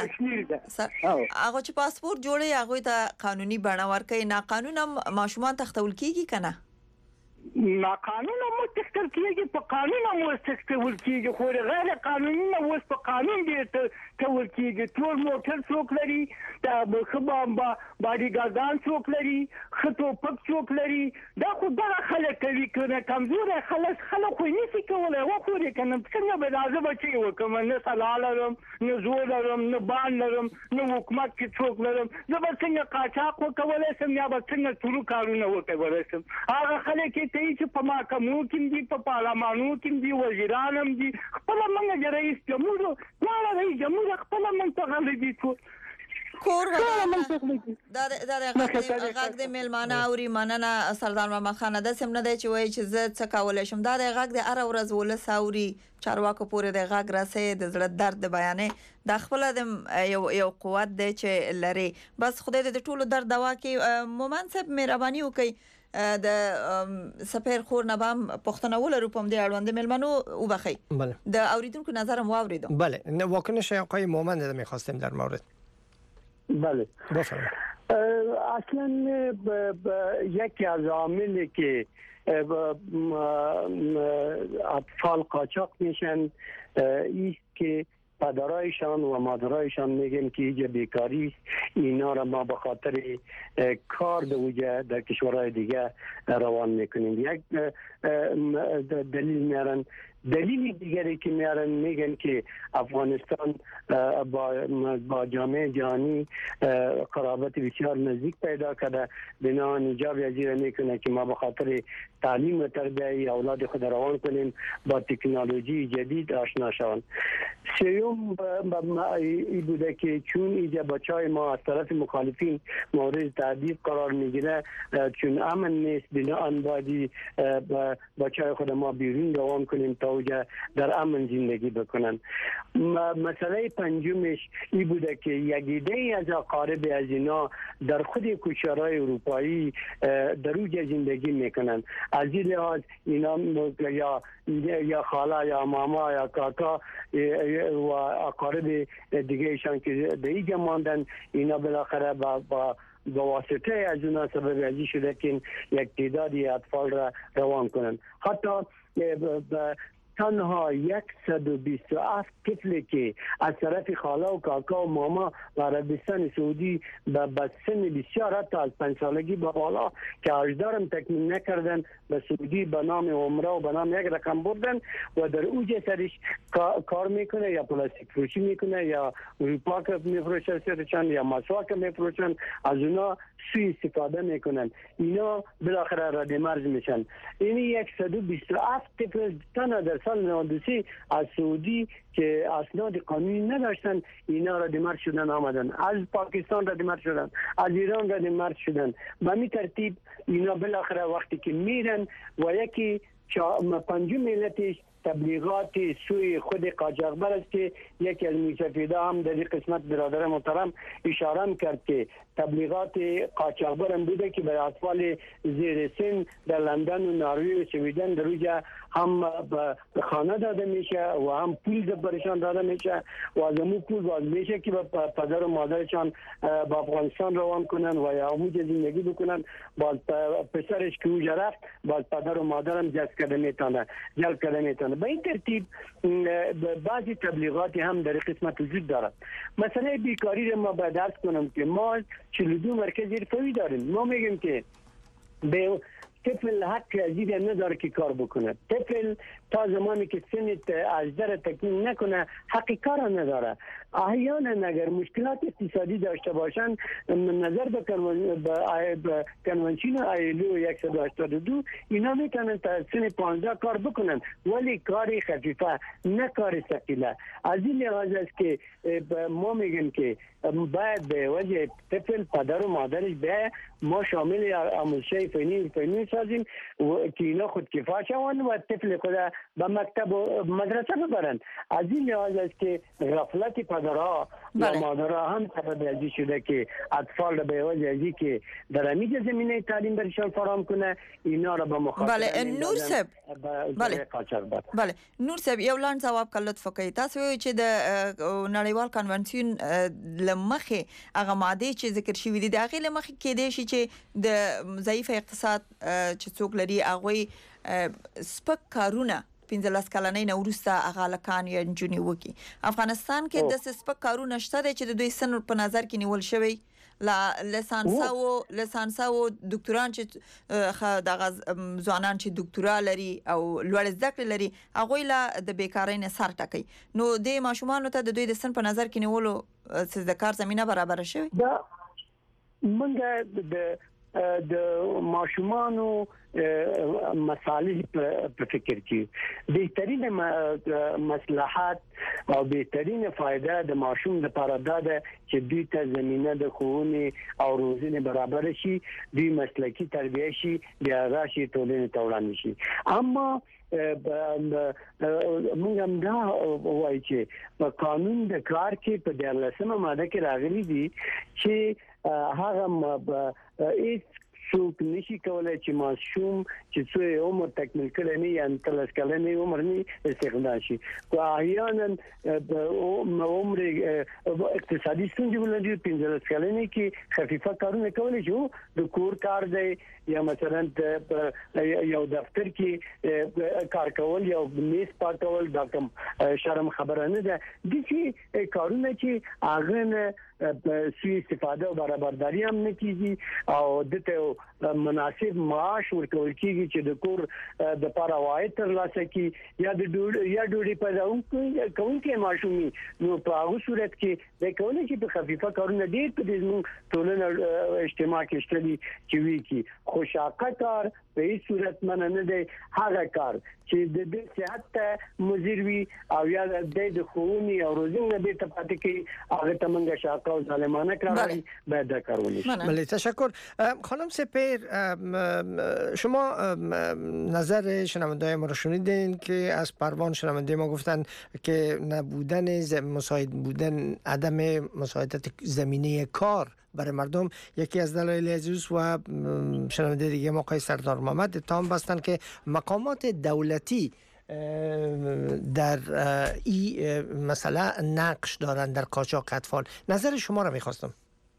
هغه چې پاسپورت جوړي هغه ته قانوني بڼه ورکړي نه قانونا ماشومان تختول کیږي کنه نا قانونا مو تختل کیږي په قانونا مو تختل کیږي خو غیر قانوني نه وس په قانون دی تول کیږي ټول موټر څوک لري دا خبره باډي ګاردان څوک لري خطو پک څوک لري دا خو دا خلک کوي کنه کمزور خلک خو نشي کولای و خو دې کنه څنګه به لازم بچي وکم نه سلالم نه زولم نه باندلم نه حکومت کې څوک لرم زه به څنګه قاچاق وکولای سم یا به څنګه ټول کارونه وکولای سم هغه خلک چې په محکمو کې دي په پارلمانو کې دي وزیرانم دي خپل منګه رئیس جمهور رئیس جمهور خپل منځ غلي دي کور دا غږ د ملمانه اوري مننه سردار محمد خان د سم نه دی چې وایي چې زه څه کولای شم دا د غږ د ار ورځ ولس اوري چارواکو پورې د غږ راسي د زړه درد بیانې د خپل د یو قوت دی چې لري بس خدای د ټولو درد دوا کې مومن صاحب مهرباني وکړي د سفیر خور نبام پښتنه ولرو پم دی اړوند ملمنو وبخي د اوریدونکو نظرم واوریدم بله واکنش آقای مومن رو می‌خواستیم در مورد بله بفرمایید اصلا یکی از عواملی که اطفال قاچاق میشن است که پدرایشان و مادرایشان میگن که اینجا بیکاری است اینا را ما به خاطر کار در کشورهای دیگه روان میکنیم یک دلیل میارن دلیل دیگری که میارن میگن که افغانستان با جامعه جهانی قرابت بسیار نزدیک پیدا کرده بنابراین اینجا وزیر میکنه که ما به خاطر تعلیم و تربیت اولاد خود روان کنیم با تکنولوژی جدید آشنا شوند. سوم این بوده که چون اینجا بچهای ما از طرف مخالفین مورد تعذیب قرار میگیره چون امن نیست بنابراین باید بچهای خود ما بیرون روان کنیم تا در امن زندگی بکنن. مسئله پنجمش این بوده که یک ایده از اقارب از اینا در خود کشورهای اروپایی در اوج زندگی میکنن. از این لحاظ اینا یا خاله یا ماما یا کاکا و اقارب دیگه ایشان که در اینجا ماندن اینا بالاخره با واسطه از اونا سبب ازی شده که یک تعدادی اطفال را روان کنن. حتی تنها 127 طفلی که از طرف خاله و کاکا و ماما و عربستان سعودی به سن بسیار حتی از 5 سالگی به بالا که 18 هم تکمیل نکردن به سعودی به نام عمره و به نام یک رقم بردن و در اوج سرش کار میکنه یا پلاستیک فروشی میکنه یا اروپا که میفروشه سرشان یا مسواک میفروشن از اونا سوء استفاده میکنن. اینا بالاخره رد مرز میشن. این 127 طفل تنها در سال 92 از سعودی که اسناد قانونی نداشتن اینا رد مرز شدن آمدن. از پاکستان رد مرز شدن، از ایران رد مرز شدن. به این ترتیب اینا بالاخره وقتی که میرن و یکی پنجم ملتش تبلیغات سوی خود قاچاقبر است که یکی از میسفیده هم در این قسمت برادر محترم اشاره کرد که تبلیغات قاچاقبر هم بوده که برای اطفال زیر سن در لندن و نروژ و سویدن در روز هم به خانه داده میشه و هم پول برشان داده میشه و از اون پول باز میشه که پدر و مادرشان با افغانستان روان کنن و یا اونجا زندگی بکنن. باز پسرش که اونجا رفت باز پدر و مادرم جلب کرده میتونه. به این ترتیب بعضی تبلیغاتی هم در قسمت وجود دارد. مثلا بیکاری رو ما باید عرض کنم که ما 42 مرکز حرفه‌ای داریم. ما میگیم که به طفل حق عزیز نداره که کار بکنه. طفل تا زمانی که سن 18 تکمیل نکنه حق کار نداره. احیانا اگر مشکلات اقتصادی داشته باشن نظر به کنوانسیون ایلو 182 اینا میتونن تا سن 15 کار بکنن ولی کار خفیفه نه کار ثقیله. از این لحاظ است که ما میگیم که باید به وجه طفل پدر و مادرش به ما شامل آموزش فنی سازیم که اینا خود کفا شوند و طفل خود به مکتب و مدرسه ببرند. از این لحاظ است که غفلت پدرها و مادرها هم سبب ازی شده که اطفال به وجه ازی که در همین زمینه تعلیم برشان فراهم کنه اینا را به مخاطره نور صاحب بله نور صاحب یو لاند جواب کړه لطف وکړئ. تاسو چې د نړیوال کنونسیون لمخه هغه ماده چې ذکر شوی دي د هغه لمخه کې دي چې د ضعیف اقتصاد چې څوک لري هغه سپک کارونه 15 کلنۍ نه وروسته هغه لکان یا جونی وکي. افغانستان کې د سپک کارونه شته چې د دوی سن په نظر کې نیول شوی لسانساو دکتوران چې د ځوانان چې دکتورا لري او لوړ زده کړې لري هغه لا د بیکارۍ نه سر ټکي. نو د ماشومان ته د دوی د سن په نظر کې نیولو د کار زمينه برابر شوی. دا منګه د ماشومانو مصالح په فکر کې بهترین مصلحت او بهترین فائدہ د ماشوم لپاره ده چې دوی ته زمينه د ښوونې او روزنې برابر شي، دوی مسلکي تربیه شي، بیا راشي ټولنې ته وړاندې شي. اما موږ هم دا وایو چې په قانون د کار کې په 14مه ماده کې راغلي دي چې هغه هیڅ څوک نشي کولای چې ماشوم چې څو عمر تکمیل کړي نه یا 13 کلنې عمر نه استخدام شي. خو احیانا عمر اقتصادي ستونزې ولري 15 کلنې کې خفيفه کارونه کولای شي، د کور کار دی یا مثلا یو دفتر کې کار کول یا میز پاکول دا کوم شرم خبره نه ده. د چې کارونه چې هغه سوی استفاده او برابرداري هم نه کیږي او دته مناسب معاش ورکول کیږي چې د کور د لپاره وای تر لاسه کی یا د ډوډۍ په ځاون کې ماشومي نو په هغه صورت کې د کولای چې په خفيفه کارونه ډیر په دې ټولنه اجتماع کې شتلي چې وی کی خوشاکه کار په هیڅ صورت نه دی. هغه کار چې د صحت مضر وي او یا د خوونی او روزنه به ته پاتې کی هغه تمنګ شاکه او ظالمانه کار باید کارونه شي. بله تشکر. خانم سپیر، شما نظر شنونده‌های ما رو شنیدین که از پروان شنونده ما گفتن که نبودن مساعد بودن، عدم مساعدت زمینه کار برای مردم یکی از دلایل ازیوس و شنونده دیگه ما آقای سردار محمد اتهام بستن که مقامات دولتی در این مسئله نقش دارن در قاچاق اطفال. نظر شما رو میخواستم.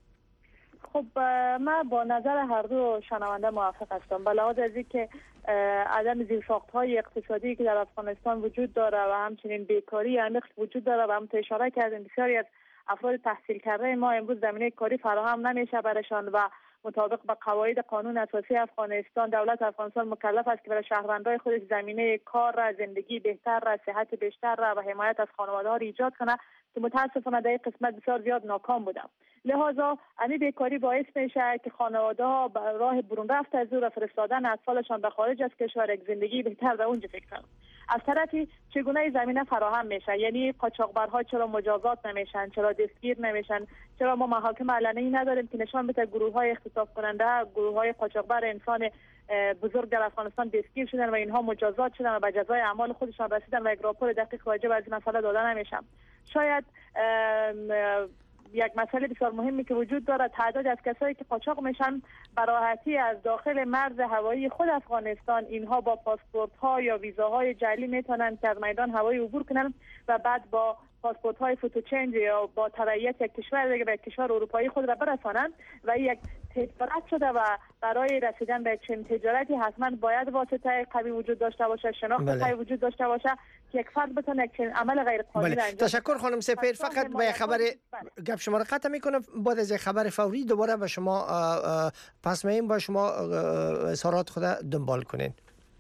خب من با نظر هر دو شنونده موافق هستم. به لحاظ از اینکه عدم زیرساخت‌های اقتصادی که در افغانستان وجود داره و همچنین بیکاری عمیق وجود داره و هم اشاره کردیم بسیاری از افراد تحصیل کرده ما امروز زمینه کاری فراهم نمیشه برایشان و مطابق با قواعد قانون اساسی افغانستان دولت افغانستان مکلف است که برای شهروندان خودش زمینه کار را، زندگی بهتر را، صحت بیشتر را و حمایت از خانواده‌ها را ایجاد کنه که متاسفانه در این قسمت بسیار زیاد ناکام بوده. لذا همین بیکاری باعث میشه که خانواده‌ها راه برون رفت از او را فرستادن اطفالشان به خارج از کشور یک زندگی بهتر در اونجا فکر کنند. از طرفی چگونه زمینه فراهم میشه، یعنی قاچاقبرها چرا مجازات نمیشن، چرا دستگیر نمیشن، چرا ما محاکم علنی نداریم که نشان بده گروه‌های اغتصاب کننده، گروه‌های قاچاقبر انسان بزرگ در افغانستان دستگیر شدن و اینها مجازات شدن و به جزای اعمال خودشان رسیدن و یک راپور دقیق راجع به این مسئله داده نمیشه. شاید یک مسئله بسیار مهمی که وجود داره، تعداد از کسایی که قاچاق میشن به راحتی از داخل مرز هوایی خود افغانستان اینها با پاسپورت ها یا ویزاهای جعلی میتونن که از میدان هوایی عبور کنن و بعد با پاسپورت های فوتوچنج یا با تبعیت یک کشور دیگه به کشور اروپایی خود را برسانند و یک تجارت شده و برای رسیدن به چنین تجارتی حتما باید واسطه قوی وجود داشته باشه، شناخت قوی وجود داشته باشه که یک فرد بتونه یک چنین عمل غیر قانونی انجام. تشکر خانم سپهر. فقط با خبر گپ شما را قطع میکنم، بعد از خبر فوری دوباره به شما پس مییم با شما اظهارات خود دنبال کنین.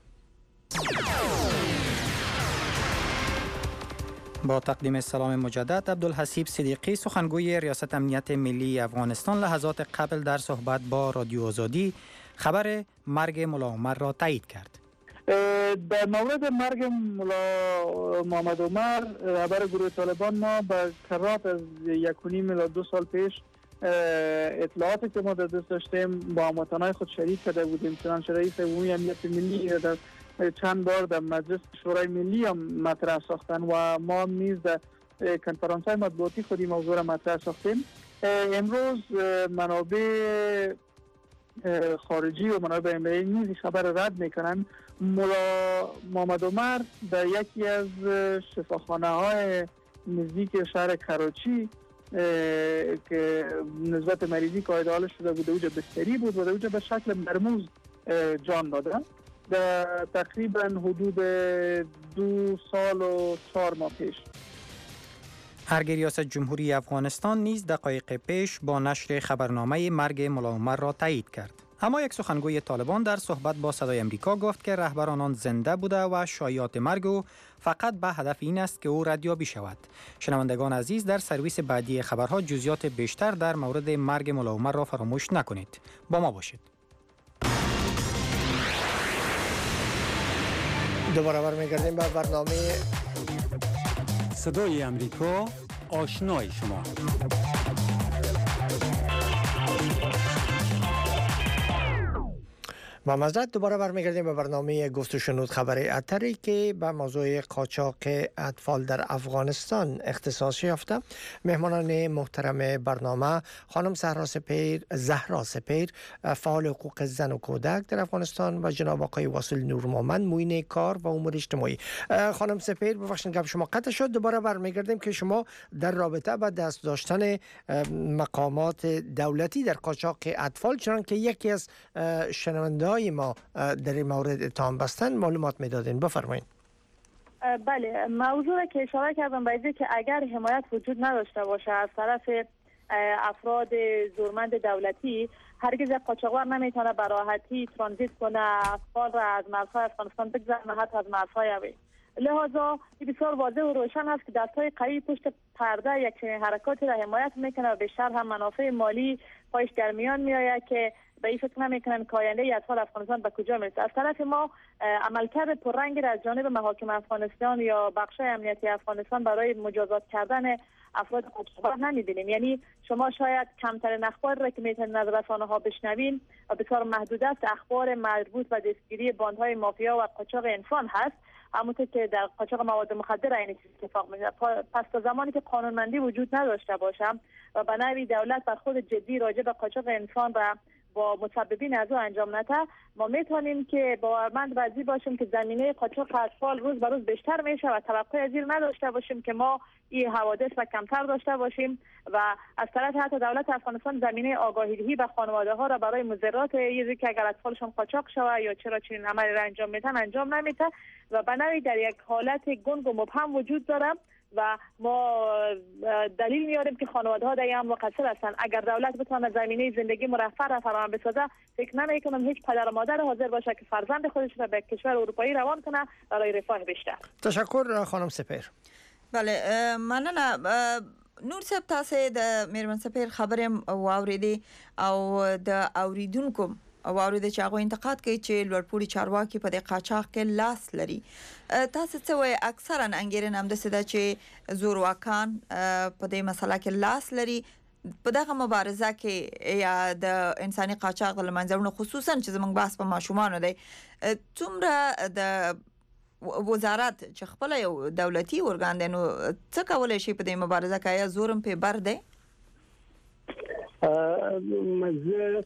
با تقدیم سلام مجدد، عبدالحسیب صدیقی سخنگوی ریاست امنیت ملی افغانستان لحظات قبل در صحبت با رادیو آزادی خبر مرگ ملا عمر را تایید کرد. در مورد مرگ ملا محمد عمر رهبر گروه طالبان ما به کرات از 1.5 الی 2 سال پیش اطلاعاتی که ما در دست داشتیم با هموطنان خود شریک کرده بودیم. چنانچه رئیس عمومی امنیت ملی در چند بار در مجلس شورای ملی هم مطرح ساختن و ما نیز در کنفرانس های مطبوعاتی خودی موضوع را مطرح ساختیم. امروز منابع خارجی و منابع ملی نیز خبر رد میکنن ملا محمد عمر در یکی از شفاخانه های نزدیک شهر کراچی که نسبت مریضی قاعده حال شده بود اوجا بستری بود و در اوجا به شکل مرموز جان داده. در تقریبا حدود 2 سال و 4 ماه پیش. ارگ ریاست جمهوری افغانستان نیز دقایق پیش با نشر خبرنامه مرگ ملا عمر را تایید کرد. اما یک سخنگوی طالبان در صحبت با صدای امریکا گفت که رهبر آنان زنده بوده و شایعات مرگ او فقط به هدف این است که او ردیابی شود. شنوندگان عزیز، در سرویس بعدی خبرها جزئیات بیشتر در مورد مرگ ملا عمر را فراموش نکنید. با ما باشید. دوباره برمیگردیم به برنامه صدای امریکا، آشنای شما. با معذرت دوباره برمیگردیم به برنامه گفت و شنود خبر اتری که به موضوع قاچاق اطفال در افغانستان اختصاص یافته. مهمانان محترم برنامه خانم زهرا سپهر، فعال حقوق زن و کودک در افغانستان و جناب آقای واصل نور محمد، معین کار و امور اجتماعی. خانم سپهر، ببخشید گپ شما قطع شد. دوباره برمیگردیم که شما در رابطه با دست داشتن مقامات دولتی در قاچاق اطفال، چون که یکی از شنونده ما در این مورد اتهام بستن، معلومات میدادین. بفرمایید. بله، موضوع که اشاره کردم به اینه که اگر حمایت وجود نداشته باشه از طرف افراد زورمند دولتی، هرگز قاچاقبر نمیتونه به راحتی ترانزیت کنه اطفال را از مرزهای افغانستان بگذرونه، حتی از مرزهای اوی. لذا بسیار واضح و روشن است که دستهای قوی پشت پرده یک چنین حرکاتی را حمایت میکنه و بیشتر هم منافع مالی پایش در میان میآید که به این فکر نمیکنن که آینده اطفال افغانستان به کجا میرسه. از طرف ما عملکرد پررنگی را از جانب محاکم افغانستان یا بخش‌های امنیتی افغانستان برای مجازات کردن افراد قاچاقبر نمیبینیم. یعنی شما شاید کمترین اخبار را که میتونید از رسانه‌ها بشنوین و بسیار محدود است اخبار مربوط به دستگیری باندهای مافیا و قاچاق انسان هست، همونطور که در قاچاق مواد مخدر این چیز اتفاق میفته. پس تا زمانی که قانونمندی وجود نداشته باشه و به نوعی دولت بر خود جدی راجع به قاچاق انسان و با مسببین از او انجام نده، ما میتونیم که باورمند بازی باشیم که زمینه قاچاق اطفال روز به روز بیشتر میشه و توقع از این نداشته باشیم که ما این حوادث را کمتر داشته باشیم و از طرف حتی دولت افغانستان زمینه آگاهی‌دهی به خانواده ها را برای مضرات یزی که اگر اطفالشون قاچاق شود یا چرا چنین عملی را انجام میدن انجام نمیده و بنابراین در یک حالت گنگ و مبهم وجود داره و ما دلیل میاریم که خانواده ها در این مقصر هستند. اگر دولت بتونه زمینه زندگی مرفه را فراهم بسازه، فکر نمیکنم هیچ پدر و مادر حاضر باشه که فرزند خودش را به کشور اروپایی روان کنه برای رفاه بیشتر. تشکر خانم سپهر. بله، مننه. نور صاحب، تاسو د میرمن سپهر خبرم واوریدي او د اوریدونکو واورید چې هغه انتقاد کوي چې لوړپوړي چارواکي په د قاچاق کې لاس لري. تاسو څه وایي؟ اکثرا انګیرنه هم داسې ده چې زورواکان په دې مسله کې لاس لري. په دغه مبارزه کې یا د انساني قاچاق د منځونو خصوصا چې زموږ بحث په ماشومانو دی، څومره د وزارت چې خپل یو دولتي ارګان دی نو څه کولای شي په دې مبارزه کې؟ یا زورم په بر دی؟ مزه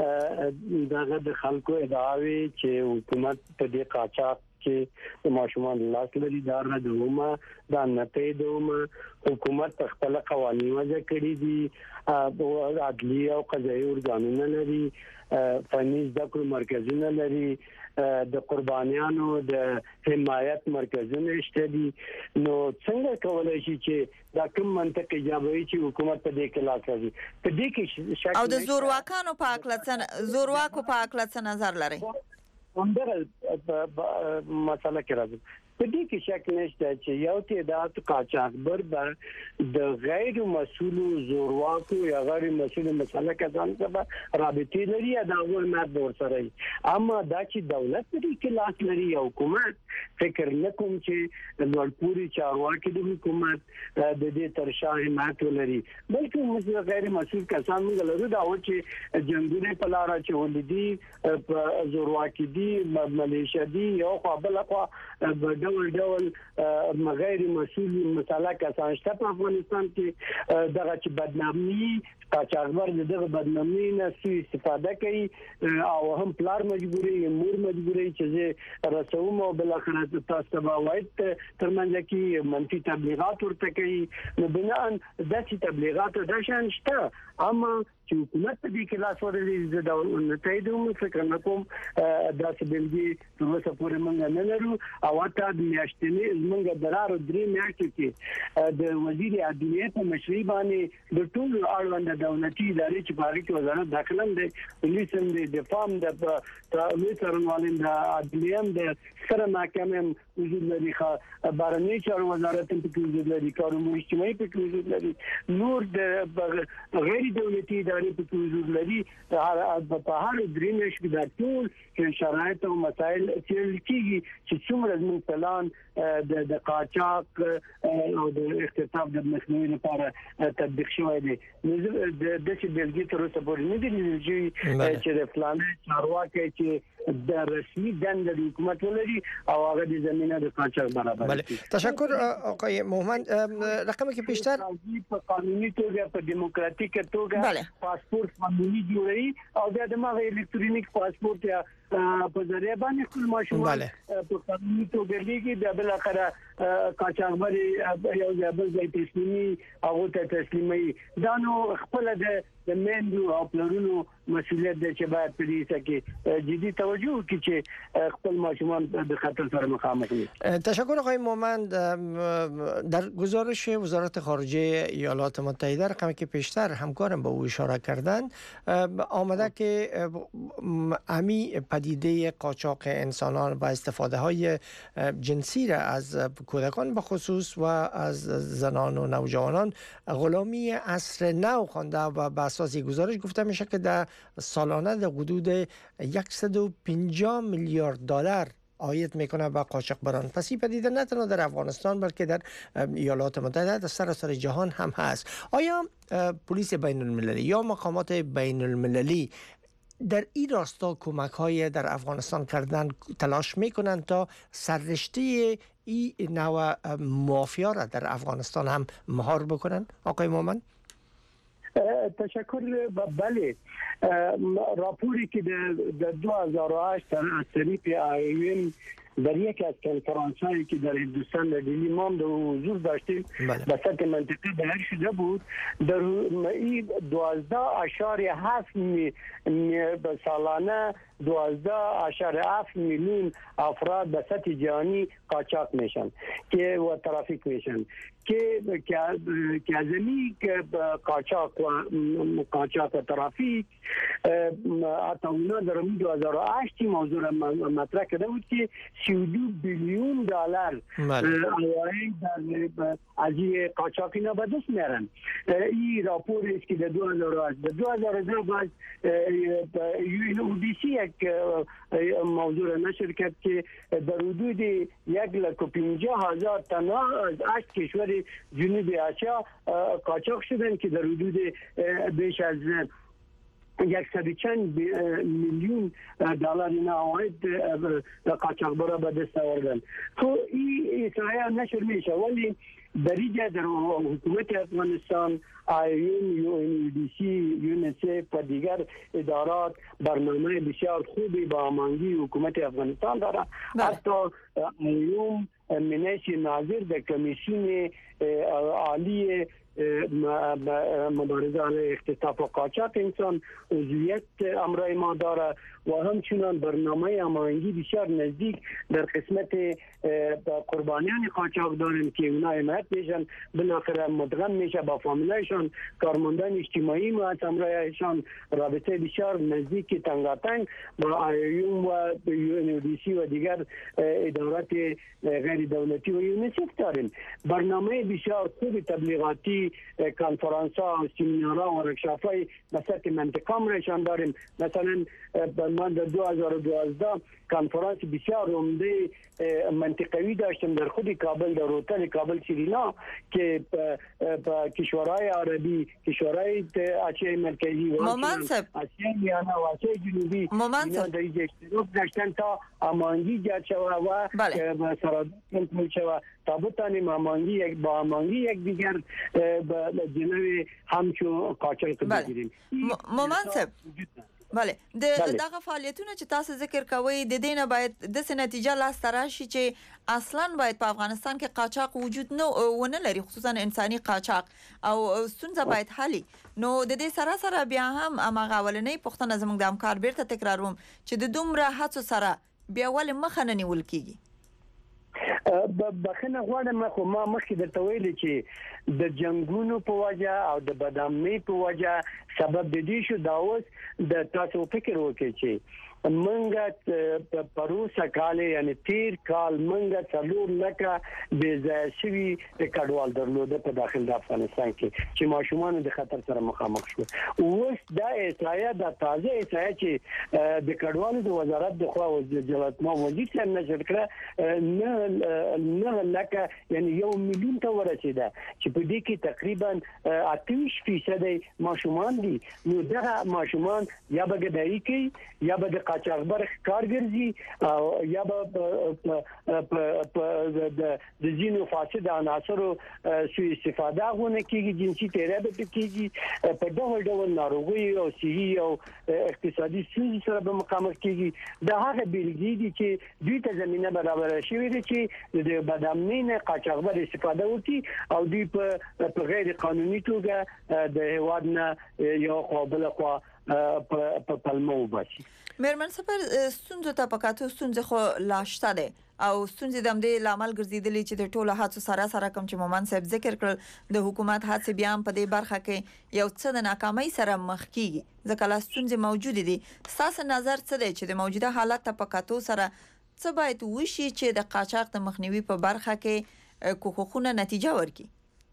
دغه د خلکو ادعاوی چې حکومت په دې قاچاق کې ماشومان لاس لري دا ردومه دا نته دومه حکومت خپل قوانين وضع کړی دي عدلیه او قضایي ارګانونه لري فني ذکر مرکزونه لري د قربانیانو د حمایت مرکزونه شته دي نو څنګه کولای شي چې دا کوم منطق ایجابوي چې حکومت په دې کې لاس لري په دې کې شک او د زورواکانو په اکل څه نظر لري همدغه مسله کې راځي په دې کې شک نشته چې یو تعداد قاچاقبر د غیر مسؤل زورواکو یا غیر مسؤل مسله کسان سره رابطه لري دا ول مات ور سره اما دا چې دولت دې کې لاس لري او حکومت فکر نکوم چې د ورپوري چارواکي د حکومت د دې ترشا حمایت لري بلکې موږ غیر مسؤل کسان موږ لرو دا و چې جنگونه په لار چې ولدي زورواکي دي ملیشیا دي یو خپل خوا ډول غیر مسؤل مسله کسان شته په افغانستان کې دغه چې بدنامي قاچاقبر دغه بدنامي نه استفاده کوي او هم پلار مجبوري مور مجبوري چې رسوم او بل اخر تاسو ته وایي ترمنځ کې منفي تبلیغات ورته کوي نو بنا ان داسې تبلیغات د شان شته اما چې حکومت په دې کې لاس ورلې د نتایجو فکر نکوم داسې بلګي تر اوسه پورې موږ نه لرو او حتی د میاشتنې موږ درارو درې میاشتې کې د وزیر عدلیه په مشرۍ باندې د ټول اړوند دولتي ادارې چې په اړه وزارت داخله ده پولیس هم د فام د لوی څارنوالۍ د عدلیه د سره محکمه وجود لري بهرنی چارو وزارت په کې وجود لري کارونه اجتماعي په کې وجود لري نور د غیر دولتي ادارې په کې وجود لري په هر درې میاشتې کې د ټول شرایط او مسائل څېړل کیږي چې څومره زموږ پلان د قاچاق او د اختطاف د مخنیوي لپاره تطبیق شوی دی د دې بلګي تر اوسه پورې نه دي چې د پلان چارواکي چې د رسمي دند حکومت ولري او هغه د زمينه د قاچاق برابر بله تشکر آقای مومند رقمی که بیشتر په قانوني توګه په دیموکراتیک توګه پاسپورت قانوني جوړي او د دماغ الکترونیک پاسپورت یا په ذریعہ باندې خپل ماشومان په قانوني توګه لګي د بل اخره قاچاقبر یو ځای تسلیمي او ته تسلیمي دا نو خپل د میندو او پلرونو مسؤلیت دی چې باید په دې کې جدي توجه وکړي چې خپل ماشومان د خطر سره مخامخ وي. تشکر آقای مومند. در گزارش وزارت خارجه ایالات متحده رقمی که پیشتر همکارم به او اشاره کردند آمده که امی پدیده قاچاق انسانان و استفاده های جنسی را از کودکان به خصوص و از زنان و نوجوانان غلامی عصر نو خوانده و به اساس گزارش گفته میشه که در سالانه در حدود 150 میلیارد دلار عاید میکنه به قاچاقبران. پس این پدیده نه تنها در افغانستان بلکه در ایالات متحده در سراسر جهان هم هست. آیا پلیس بین المللی یا مقامات بین المللی در این راستا کمک های در افغانستان کردن تلاش میکنن تا سررشته این نوع مافیا را در افغانستان هم مهار بکنن؟ آقای مومند؟ تشکر. بله راپوری که در 2008 از طریق آیوین در یک از کنفرانس‌هایی که در هندوستان در دلی ما حضور داشتیم به سطح منطقه بیان شده بود در این 12.7 سالانه 12.7 میلیون افراد به سطح جهانی قاچاق میشن که و ترافیک میشن که از این قاچاق و ترافیک حتی اونا در 2008 موضوع مطرح کرده بود که 32 بیلیون دلار عواید از این قاچاقی نا به دست میارن. این راپور است که در 2010 باز UNODC یک موضوع نشر کرد که در حدود 150,000 تن از 8 کشور جنوب آسیا قاچاق شدن که در حدود بیش از 100 چند میلیون دلار اینا عواید قاچاقبرا به دست آوردن. تو این اصلاحیه نشر میشه، ولی در اینجا در حکومت افغانستان UNODC، یونیسف و دیگر ادارات برنامه بسیار خوبی با هماهنگی حکومت افغانستان داره. حتی ایوم منش ناظر در کمیسیون عالی مبارزه علیه اختطاف و قاچاق انسان عضویت امرای ما داره و همچنان برنامه هماهنگی بسیار نزدیک در قسمت قربانیان قاچاق داریم که اونا حمایت میشن، بالاخره مدغم میشه با فامیلایشان، کارمندان اجتماعی ما از امرایشان رابطه بسیار نزدیک تنگاتنگ با ایوم و UNODC و دیگر ادارات غیر دولتی و یونیسف داریم. برنامه بسیار خوب تبلیغاتی، کنفرانس ها، سمینارها و ورکشاپ های مثل منطقه امرایشان داریم. مثلا من در 2012 کنفرانس بسیار عمده منطقوی داشتم در خود کابل، در هتل کابل سیرینا که کشورهای عربی، کشورهای آسیای مرکزی و آسیای میانه و آسیای جنوبی اینا در اینجا اشتراک داشتن تا هماهنگی ایجاد شود و سرادت کنترل شود تا بتانیم با هماهنگی یکدیگر جلوی همچون قاچاق بگیریم. مومن بله دغه فعالیتونه چې تاسو ذکر کوئ د دې نه باید د نتیجه لاسته راشي چې اصلا باید په افغانستان کې قاچاق وجود ونه لري، خصوصا انساني قاچاق، او ستونزه باید حل. نو د دې سره بیا هم هغه اولنۍ پوښتنه زموږ د همکار بیرته تکراروم چې د دومره هڅو سره بیا ولې مخه نه نیول کیږي؟ بخنه غواړم خو ما مخکې درته ویلي چې د جنگونو په وجه او د بدامنۍ په وجه سبب د دې شو. دا اوس د تاسو فکر وکړئ چې منګه پروسه کال یعنی تیر کال منګه څلور لکه بې ځای شوي کډوال درلوده په داخل د افغانستان کې چې ماشومان د خطر سره مخامخ شو. اوس دا احصایه د تازه احصایه چې د کډوالو د وزارت د خوا وزارت ما وزیر څنګه نشر کړه نه لکه یعنی 1 میلیون ته ورسیده چې په دې کې تقریبا 28% ماشومان دي. نو دا ماشومان یا به ګډای کوي یا به د قاچاقبر کارګرځي او یا د ځینو فاسد عناصرو سوء استفاده غونه کیږي، جنسي تیری به کیږي، په ډول ډول ناروغي او صحي او اقتصادي ستونزې سره به مقابله کیږي. دا هغه بیلګې دي چې دوی ته زمينه برابر شوې ده چې د بدامنۍ نه قاچاقبر استفاده وکړي او دوی په غیر قانوني توګه د هواد نه یو قابل خو په پلمو وباسي. مېرمن صاحب ستونزو ته پکاتو ستونزې خو لاشته ده او ستونزې د همدې لامل ګرځېدلې چې د ټولو هڅو سره کوم چې مومن صاحب ذکر کړل د حکومت هڅې بیا هم په دې برخه کې یو څه د ناکامۍ سره مخ کیږي ځکه لا ستونزې موجودې دي. ستاسو نظر څه دی چې د موجوده حالت ته پکاتو سره څه باید وشي چې د قاچاق د مخنیوي په برخه کې کوښښونه نتیجه ورکړي؟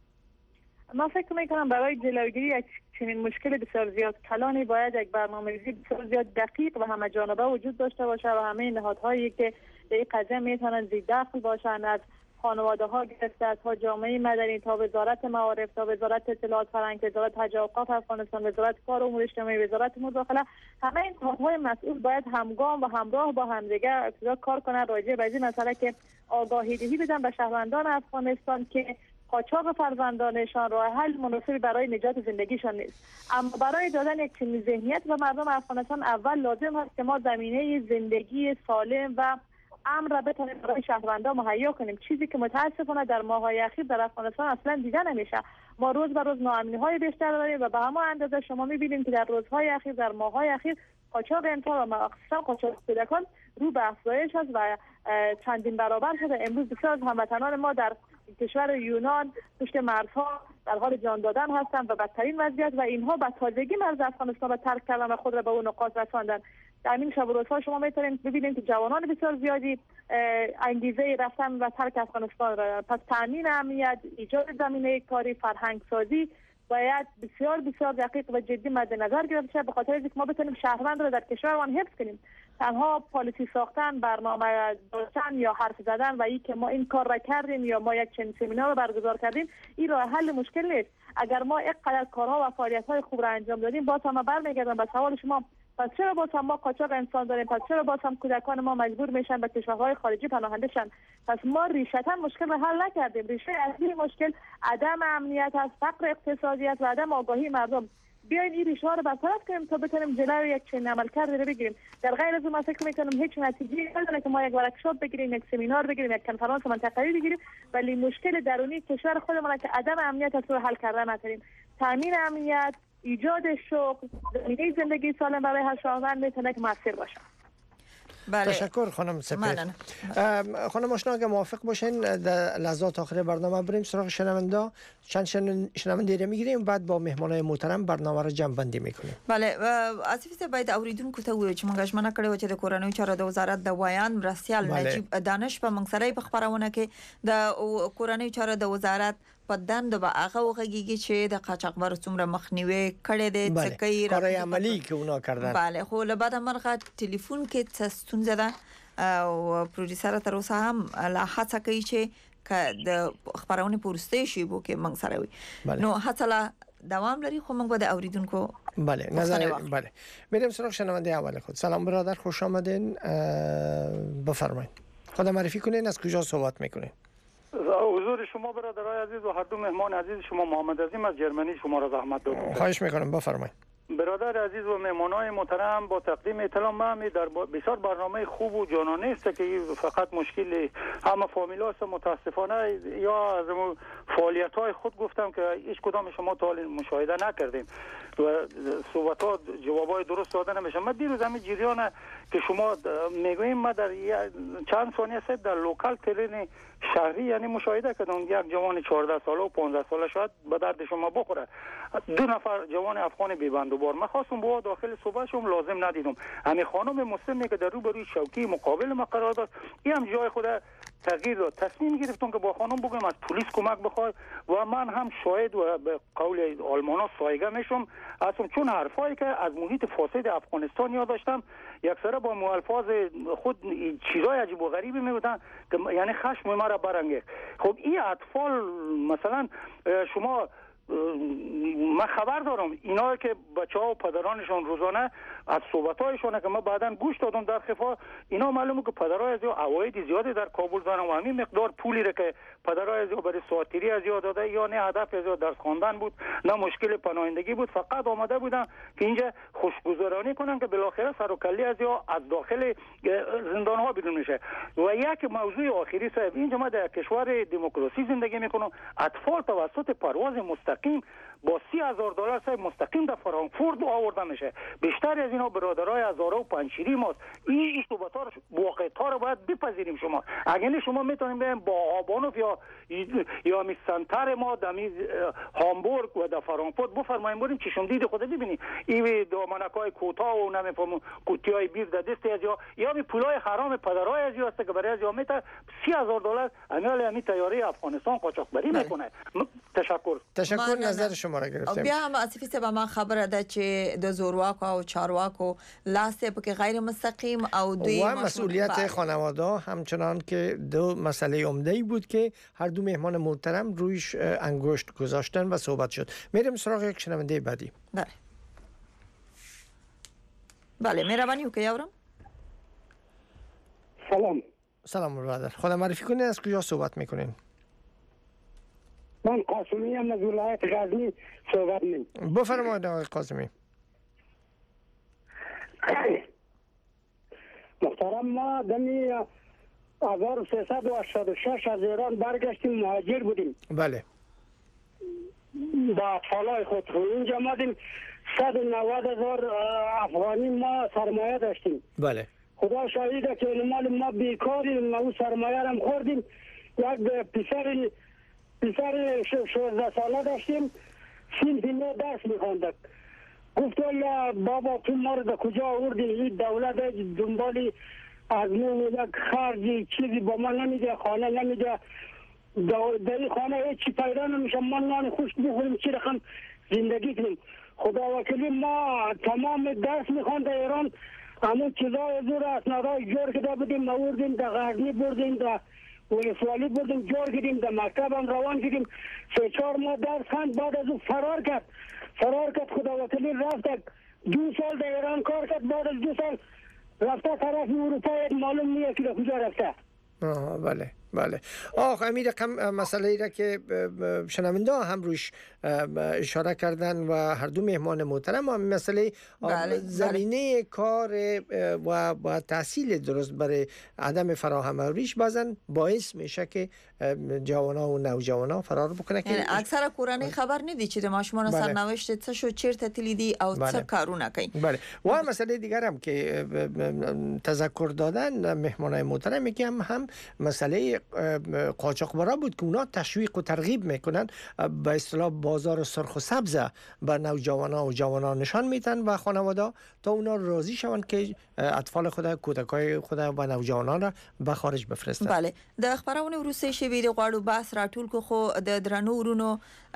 ما فکر میکنم برای جلوگیری از چنین مشکل بسیار زیاد کلانی باید یک برنامه‌ریزی بسیار زیاد دقیق و همه جانبه وجود داشته باشه و همه نهادهایی که در این قضیه میتونن زیر دخل باشن، از خانواده ها گرفته تا جامعه مدنی تا وزارت معارف تا وزارت اطلاعات فرهنگ، وزارت حج و اوقاف افغانستان، وزارت کار و امور اجتماعی، وزارت مداخله، همه این نهادهای مسئول باید همگام و همراه با همدیگر کار کنند راجع به این مسئله که آگاهی دهی بدن به شهروندان افغانستان که قاچاق فرزندانشان راه حل مناسبی برای نجات زندگیشان نیست. اما برای دادن یک چنین ذهنیت به مردم افغانستان اول لازم است که ما زمینه زندگی سالم و امن را بتوانیم برای شهروندان مهیا کنیم، چیزی که متاسفانه در ماه‌های اخیر در افغانستان اصلا دیده نمیشه. ما روز به روز ناامنی‌های بیشتر داریم و به همین اندازه شما می‌بینید که در روزهای اخیر در ماه‌های اخیر قاچاق انسان و مخصوصا قاچاق کودکان رو به افزایش است و چندین برابر شده. امروز بسیار از هموطنان ما در کشور یونان پشت مرزها در حال جان دادن هستند و بدترین وضعیت و اینها به تازگی مرز افغانستان را ترک کردن و خود را به اون نقاط رساندن. در این شب و روزها شما میتونید ببینید که جوانان بسیار زیادی انگیزه رفتن و ترک افغانستان را. پس تامین امنیت، ایجاد زمینه کاری، فرهنگ سازی باید بسیار بسیار دقیق و جدی مد نظر گرفته شود به خاطر اینکه ما بتونیم شهروند را در کشورمان حفظ کنیم. تنها پالیسی ساختن، برنامه داشتن یا حرف زدن و این که ما این کار را کردیم یا ما یک چنین سمینار برگزار کردیم این راه حل مشکل نیست. اگر ما اینقدر کارها و فعالیت‌های خوب را انجام دادیم، باز هم برمیگردم به سوال شما، پس چرا باز هم ما قاچاق انسان داریم؟ پس چرا باز هم کودکان ما مجبور میشن به کشورهای خارجی پناهنده شن؟ پس ما ریشه‌تاً مشکل را حل نکردیم. ریشه اصلی مشکل عدم امنیت است، فقر اقتصادی است و عدم آگاهی مردم. بیاین این ریشه ها رو برطرف کنیم تا بتونیم جلوی یک چنین عملکرد رو بگیریم. در غیر از اون من فکر می‌کنم هیچ نتیجه‌ای نداره که ما یک ورکشاپ بگیریم، یک سمینار بگیریم، یک کنفرانس منطقه‌ای بگیریم ولی مشکل درونی کشور خودمون که عدم امنیت است رو حل کردن نتونیم. تامین امنیت، ایجاد شغل، زمینه زندگی سالم برای هر شهروند میتونه که موثر باشه. بله. تشکر خانم سپر. خانم آشنا اگه موافق باشین در لحظات آخر برنامه بریم سراغ شنونده. چند شنونده رو میگیریم بعد با مهمانای محترم برنامه رو جمع بندی میکنیم. بله آصف صاحب باید اوریدونکو ته وایو چې موږ ژمنه کړې و چې د کورنیو چارو د وزارت د ویان مرستیال نجیب دانش په موږ سره په خبرونه کې د کورنیو چارو د وزارت په دند به هغه وغږیږي چې د قاچاقبر څومره مخنیوي کړي دي څه کوي کارهای عملی که اونا کردن. بله خو له بعد مرغه ټلیفون کې څه ستونزه ده او پروډوسر تر اوسه هم لا هڅه کوي چې د خبرونه پورسته شي بو کې موږ سره وي. نو هڅه لا دوام لري خو موږ به د اوریدونکو بله نظر بله میریم سراغ شنونده اول خود. سلام برادر، خوش آمدین، بفرمایید خود معرفی کنین، از کجا صحبت میکنین؟ حضور شما برادرای عزیز و هر دو مهمان عزیز شما محمد عظیم از جرمنی شما را زحمت دادم. خواهش میکنم بفرمایید. برادر عزیز و مهمانای محترم با تقدیم اطلاع من در بسیار برنامه خوب و جانانه است که فقط مشکل همه فامیلاست. متاسفانه یا از فعالیت‌های خود گفتم که هیچ کدام شما تا مشاهده نکردیم و صحبتات جوابای درست داده نمیشه. من دیروز همین جریان که شما میگوییم ما در چند ثانیه است در لوکال تلویزیون شهری یعنی مشاهده کردم یک جوان 14 ساله و 15 ساله شاید به درد شما بخوره. دو نفر جوان افغان بی‌بند و بار. من خواستم با داخل صحبتشون لازم ندیدم. همین خانم مسلمی که در روبروی شوکی مقابل ما قرار داشت این هم جای خود تغییر داد. تصمیم گرفتم که با خانم بگم از پلیس کمک بخواد و من هم شاهد و به قول آلمانا سایگه میشم اصلا چون حرفایی که از محیط فاسد افغانستان یاد داشتم یکسره با الفاظ خود چیزای عجیب و غریبی میگفتن که یعنی خشم ما را برانگیخت. خب این اطفال مثلا شما من خبر دارم اینا که بچه‌ها و پدرانشون روزانه از صحبت‌هایشون که من بعداً گوش دادم در خفا اینا معلومه که پدرای از عواید زیادی در کابل دارن و همین مقدار پولی را که پدرای از برای ساعتری از یاد داده یا نه هدف از درس خواندن بود نه مشکل پناهندگی بود فقط آمده بودن که اینجا خوشگذرانی کنن که بالاخره سر و کله از داخل زندان ها بیرون میشه. و یک موضوع آخری صاحب اینجا ما در کشور دموکراسی زندگی میکنم اطفال توسط پرواز مستقیم با $30,000 صاحب مستقیم در فرانکفورت آورده میشه. بیشتر از اینا برادرای هزاره و پنجشیری ماست. این صحبت‌ها رو واقعیت‌ها رو باید بپذیریم. شما اگر شما میتونیم بریم با آبانوف یا می سنتر ما در هامبورگ و در فرانکفورت بفرماییم بریم چشم دید خود ببینید این دامنکای کوتاه و نمیفهمم کوتیای بیر در دست از یا می پولای حرام پدرای از است که برای از میته $30,000 همین تیاره افغانستان قاچاقبری میکنه. تشکر نظر شما را گرفتیم. بیا هم آصفی صاحب ما خبره ده چې د زورواکو او چارواکو لاس په کې غیر مستقیم او دوی مسئولیت خانواده همچنان که دو مسئله عمده بود که هر دو مهمان محترم رویش انگشت گذاشتن و صحبت شد. میریم سراغ یک شنونده بعدی. بله مهربانی وکړئ یاورم. سلام برادر، خود معرفی کنید از کجا صحبت میکنین؟ من قاسمی هم از ولایت غزنی صحبت میکنم. بفرمایید آقای قاسمی. محترم ما دمی 1386 از ایران برگشتیم مهاجر بودیم. بله. با اطفالای خود اینجا مادیم 190,000 افغانی ما سرمایه داشتیم. بله. خدا شاهده که مال ما بیکاریم ما سرمایه هم خوردیم. یک پسر 16 ساله داشتیم صنف نو درس میخواندک. گفت یا بابا تو ما رو در کجا آوردی؟ این دولت دنبالی از نو یک خرجی چیزی با ما نمیده، خانه نمیده، در این خانه هیچی پیدا نمیشه، ما نان خوش بخوریم چی رقم زندگی کنیم. خدا وکیلی ما تمام درس میخواند در ایران همون چیزای زور اسنادای جور کرده بودیم، ما بردیم در غزنی، بردیم در ولسوالی، بردیم جور کردیم، در مکتب هم روان کردیم. 3-4 ماه درس خواند، بعد از اون فرار کرد خدا وکیلی رفت 2 سال در ایران کار کرد، بعد از 2 سال رفته طرف اروپا، معلوم نیست که کجا رفته. بله. امیر رقم مسئله را که شنونده هم روش اشاره کردن و هر دو مهمان محترم هم مسئله زمینه کار و تحصیل درست برای عدم فراهم ریش بعضن باعث میشه که جوانا و نوجوانا فرار بکنه. یعنی اکثر کورنۍ خبر ندی چې د ماشومان سرنوشت څه شو، چیرته تللی دي او څه کارونه کوي. بله. و مسئله دیگر هم که تذکر دادن مهمانای محترم که هم مسئله قاچاقبرا بود که اونا تشویق و ترغیب میکنن، به اصطلاح بازار سرخ و سبز به نوجوانا و جوانان نشان میدن و خانواده تا اونا راضی شوند که اطفال خود، کودکای خود و نوجوانان را به خارج بفرستن. بله. د خبرونه وروسته شی د غواړو باس راټول کو، خو د درنو ورونو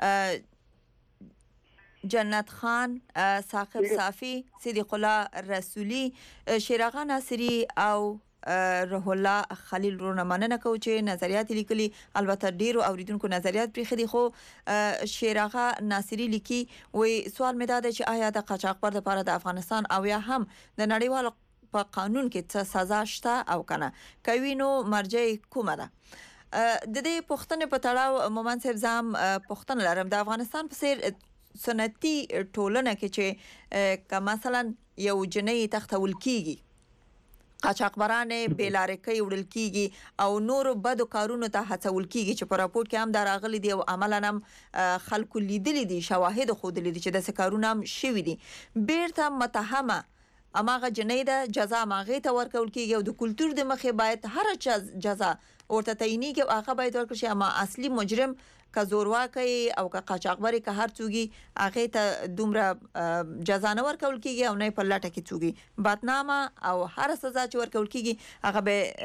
جنت خان، ثاقب صافی، صدیق الله رسولی، شیراغه ناصری او روح الله خلیل رو مننه کوم چې نظریات لیکلي. البته ډیرو اوریدونکو نظریات پرې خدي، خو شیراغه ناصری لیکي وی سوال مې دا دی چې آیا د قاچاقبر لپاره د افغانستان او یا هم د نړیوال په قانون کې څه سزا شته او کنه، کوي نو مرجع کومه ده؟ د دې پښتنې په تړاو مومن صاحب زم پښتنه لرم، د افغانستان په څیر سنتي ټولنه کې چې که مثلا یو جنۍ تختول کیږي، قاچاقبران بیلارکۍ وړل کیږي او نور بدو کارونو ته هڅول کیږي چې په راپورټ کې هم دا راغلي دي او عملاً هم خلکو لیدلي دي، شواهد ښودلي دي چې داسې کارونه هم شوي دي، بیرته متهمه اماغه جنۍ ده، جزا هغې ته ورکول کیږي او د کلتور د مخې باید هر جزا ورته تعینېږي او هغه باید ورکړل شي، اما اصلي مجرم که زورواکۍ او که قاچاقبري که هر څوک هغې ته دومره جزا نه ورکول کیږي او نه په لټه کې څوک بدنامه او هر سزا چې ورکول کیږي هغه به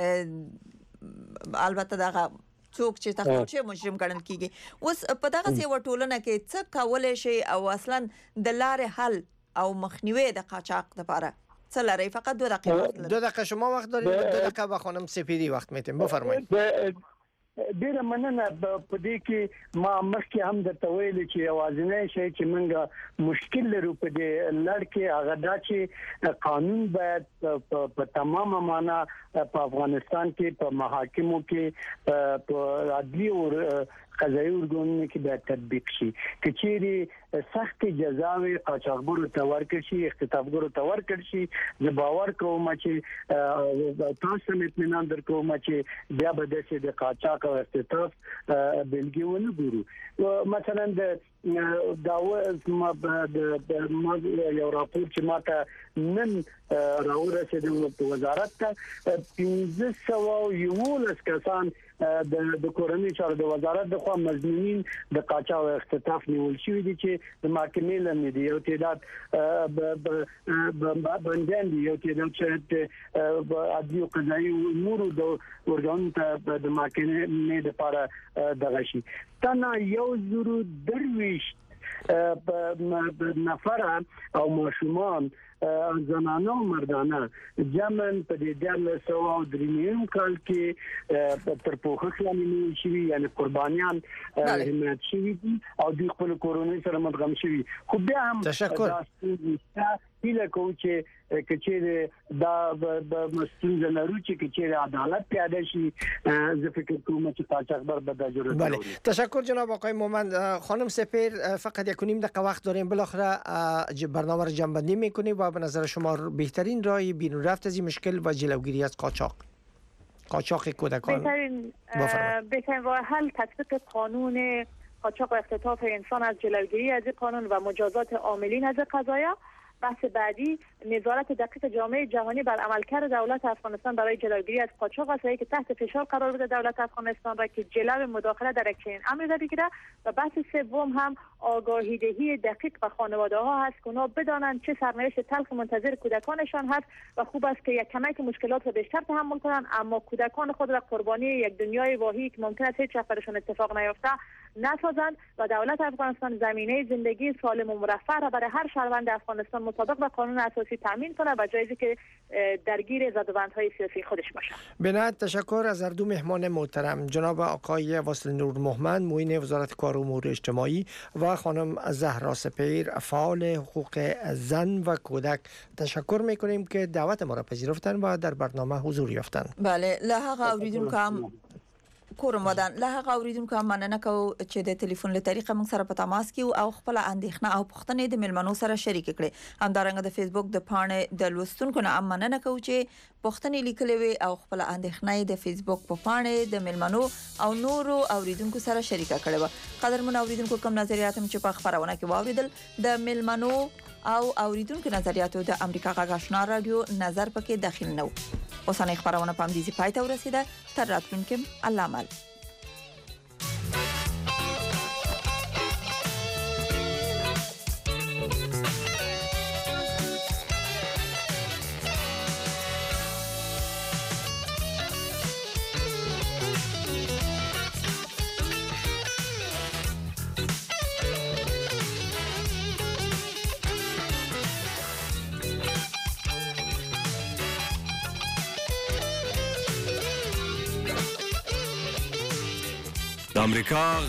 البته دغه څوک چې تخول شي مجرم ګڼل کیږي. اوس په دغه یوه ټولنه کې څه کولی شي او اصلا د لارې حل او مخنیوي د قاچاق لپاره څه لري؟ فقط 2 دقیقه. 2 دقیقه شما وقت دارید، 2 دقیقه به خانم سپیدی وقت میتیم. بفرمایید. ډیره مننه. په دې کې ما مخکې هم درته ویل چې اوازنه شي چې موږ مشکل لرو په دې لړ کې، هغه دا چې قانون باید په تمامه معنا په افغانستان کې په محاکمو کې په عدلي او قضایي ارګانونو کې باید تطبیق شي، که چیرې سخت جزاوي قاچاقبرو ته ورکړل شي، اختطافګرو ته ورکړل شي. زه باور کوم چې تاسو مې اطمینان درکوم چې بیا به د قاچاق او اختطاف بلګي ونه ګورو. مثلا د یو راپور چې ماته نن راورسېد په وزارت ته 1511 کسان د کورنۍ چارو د وزارت د خوا مظنونین د قاچاق او اختطاف نیول شوی دي چې د محکمې لاندې دي، یو تعداد بندیان دي، یو تعداد چې عدلي او قضایي امور د ارګانونو ته د محکمې لپاره دغه شي. تنه 1,023 نفر او ماشومان زنانه او مردانه جمن په دې 1903 کال کې تر پوښښ لاندې نیول شوي، یعنی قربانیان حمایت شوي دي او د خپل کورنۍ سره مدغم شوي. خو بیا هم تشکر هیله کوم چې کچېره دا مسئول لرو چې کچېره عدالت پیاده شي. زه فکر کوم چې قاچاقبر به د جرأت بله. تشکر جناب آقای مومن. خانم سپیر فقط 1.5 دقیقه وقت داریم، بالاخره برنامه رو جمع‌بندی می‌کنیم و به نظر شما بهترین راه بیرون رفت از این مشکل و جلوگیری از قاچاق کودکان بهترین راه حل تطبیق قانون قاچاق و اختطاف انسان از جلوگیری از این قانون و مجازات عاملین از قضایا. بحث بعدی نظارت دقیق جامعه جهانی بر عملکرد دولت افغانستان برای جلوگیری از قاچاق است که تحت فشار قرار بده دولت افغانستان را که جلو مداخله در چنین امری را بگیره. و بحث سوم هم آگاهی دهی دقیق به خانواده ها هست که اونا بدانند چه سرنوشت تلخ منتظر کودکانشان هست و خوب است که یک کمک مشکلات را بیشتر تحمل کنند، اما کودکان خود را قربانی یک دنیای واهی که ممکن است هیچ وقت برایشان اتفاق نیفته نسازند و دولت افغانستان زمینه زندگی سالم و مرفه را برای هر شهروند افغانستان مطابق با قانون اساسی تامین کنه و جایزی که درگیر زدوبندهای سیاسی خودش باشه. بنایت تشکر از هر دو مهمان محترم، جناب آقای واصل نور محمد معین وزارت کار و امور اجتماعی و خانم زهرا سپیر فعال حقوق زن و کودک. تشکر میکنیم که دعوت ما را پذیرفتن و در برنامه حضور یافتن. بله، له هغه اوریدونکو هم کورم ودان له هغه اوریدونکو هم مننه کوو چې د ټلیفون له طریقه موږ سره په تماس کې او خپل اندېښنه او پوښتنې د ملمنو سره شریک کړي. همدارنګه د فیسبوک د پاڼې د لوستونکو نه مننه کوو چې پوښتنې لیکلې وي او خپل اندېښنه د فیسبوک په پاڼې د ملمنو او نورو اوریدونکو سره شریک کړي و. قدرمن اوریدونکو کوم نظریات هم چې په خبرونه کې واوریدل د ملمنو او اوریدونکو نظریاتو د امریکا غږ آشنا رادیو نظر پکې داخل نه و. اوسنۍ خبرونه په همدې پای ته ورسیده. تر راتلونکي الله مل. امریکا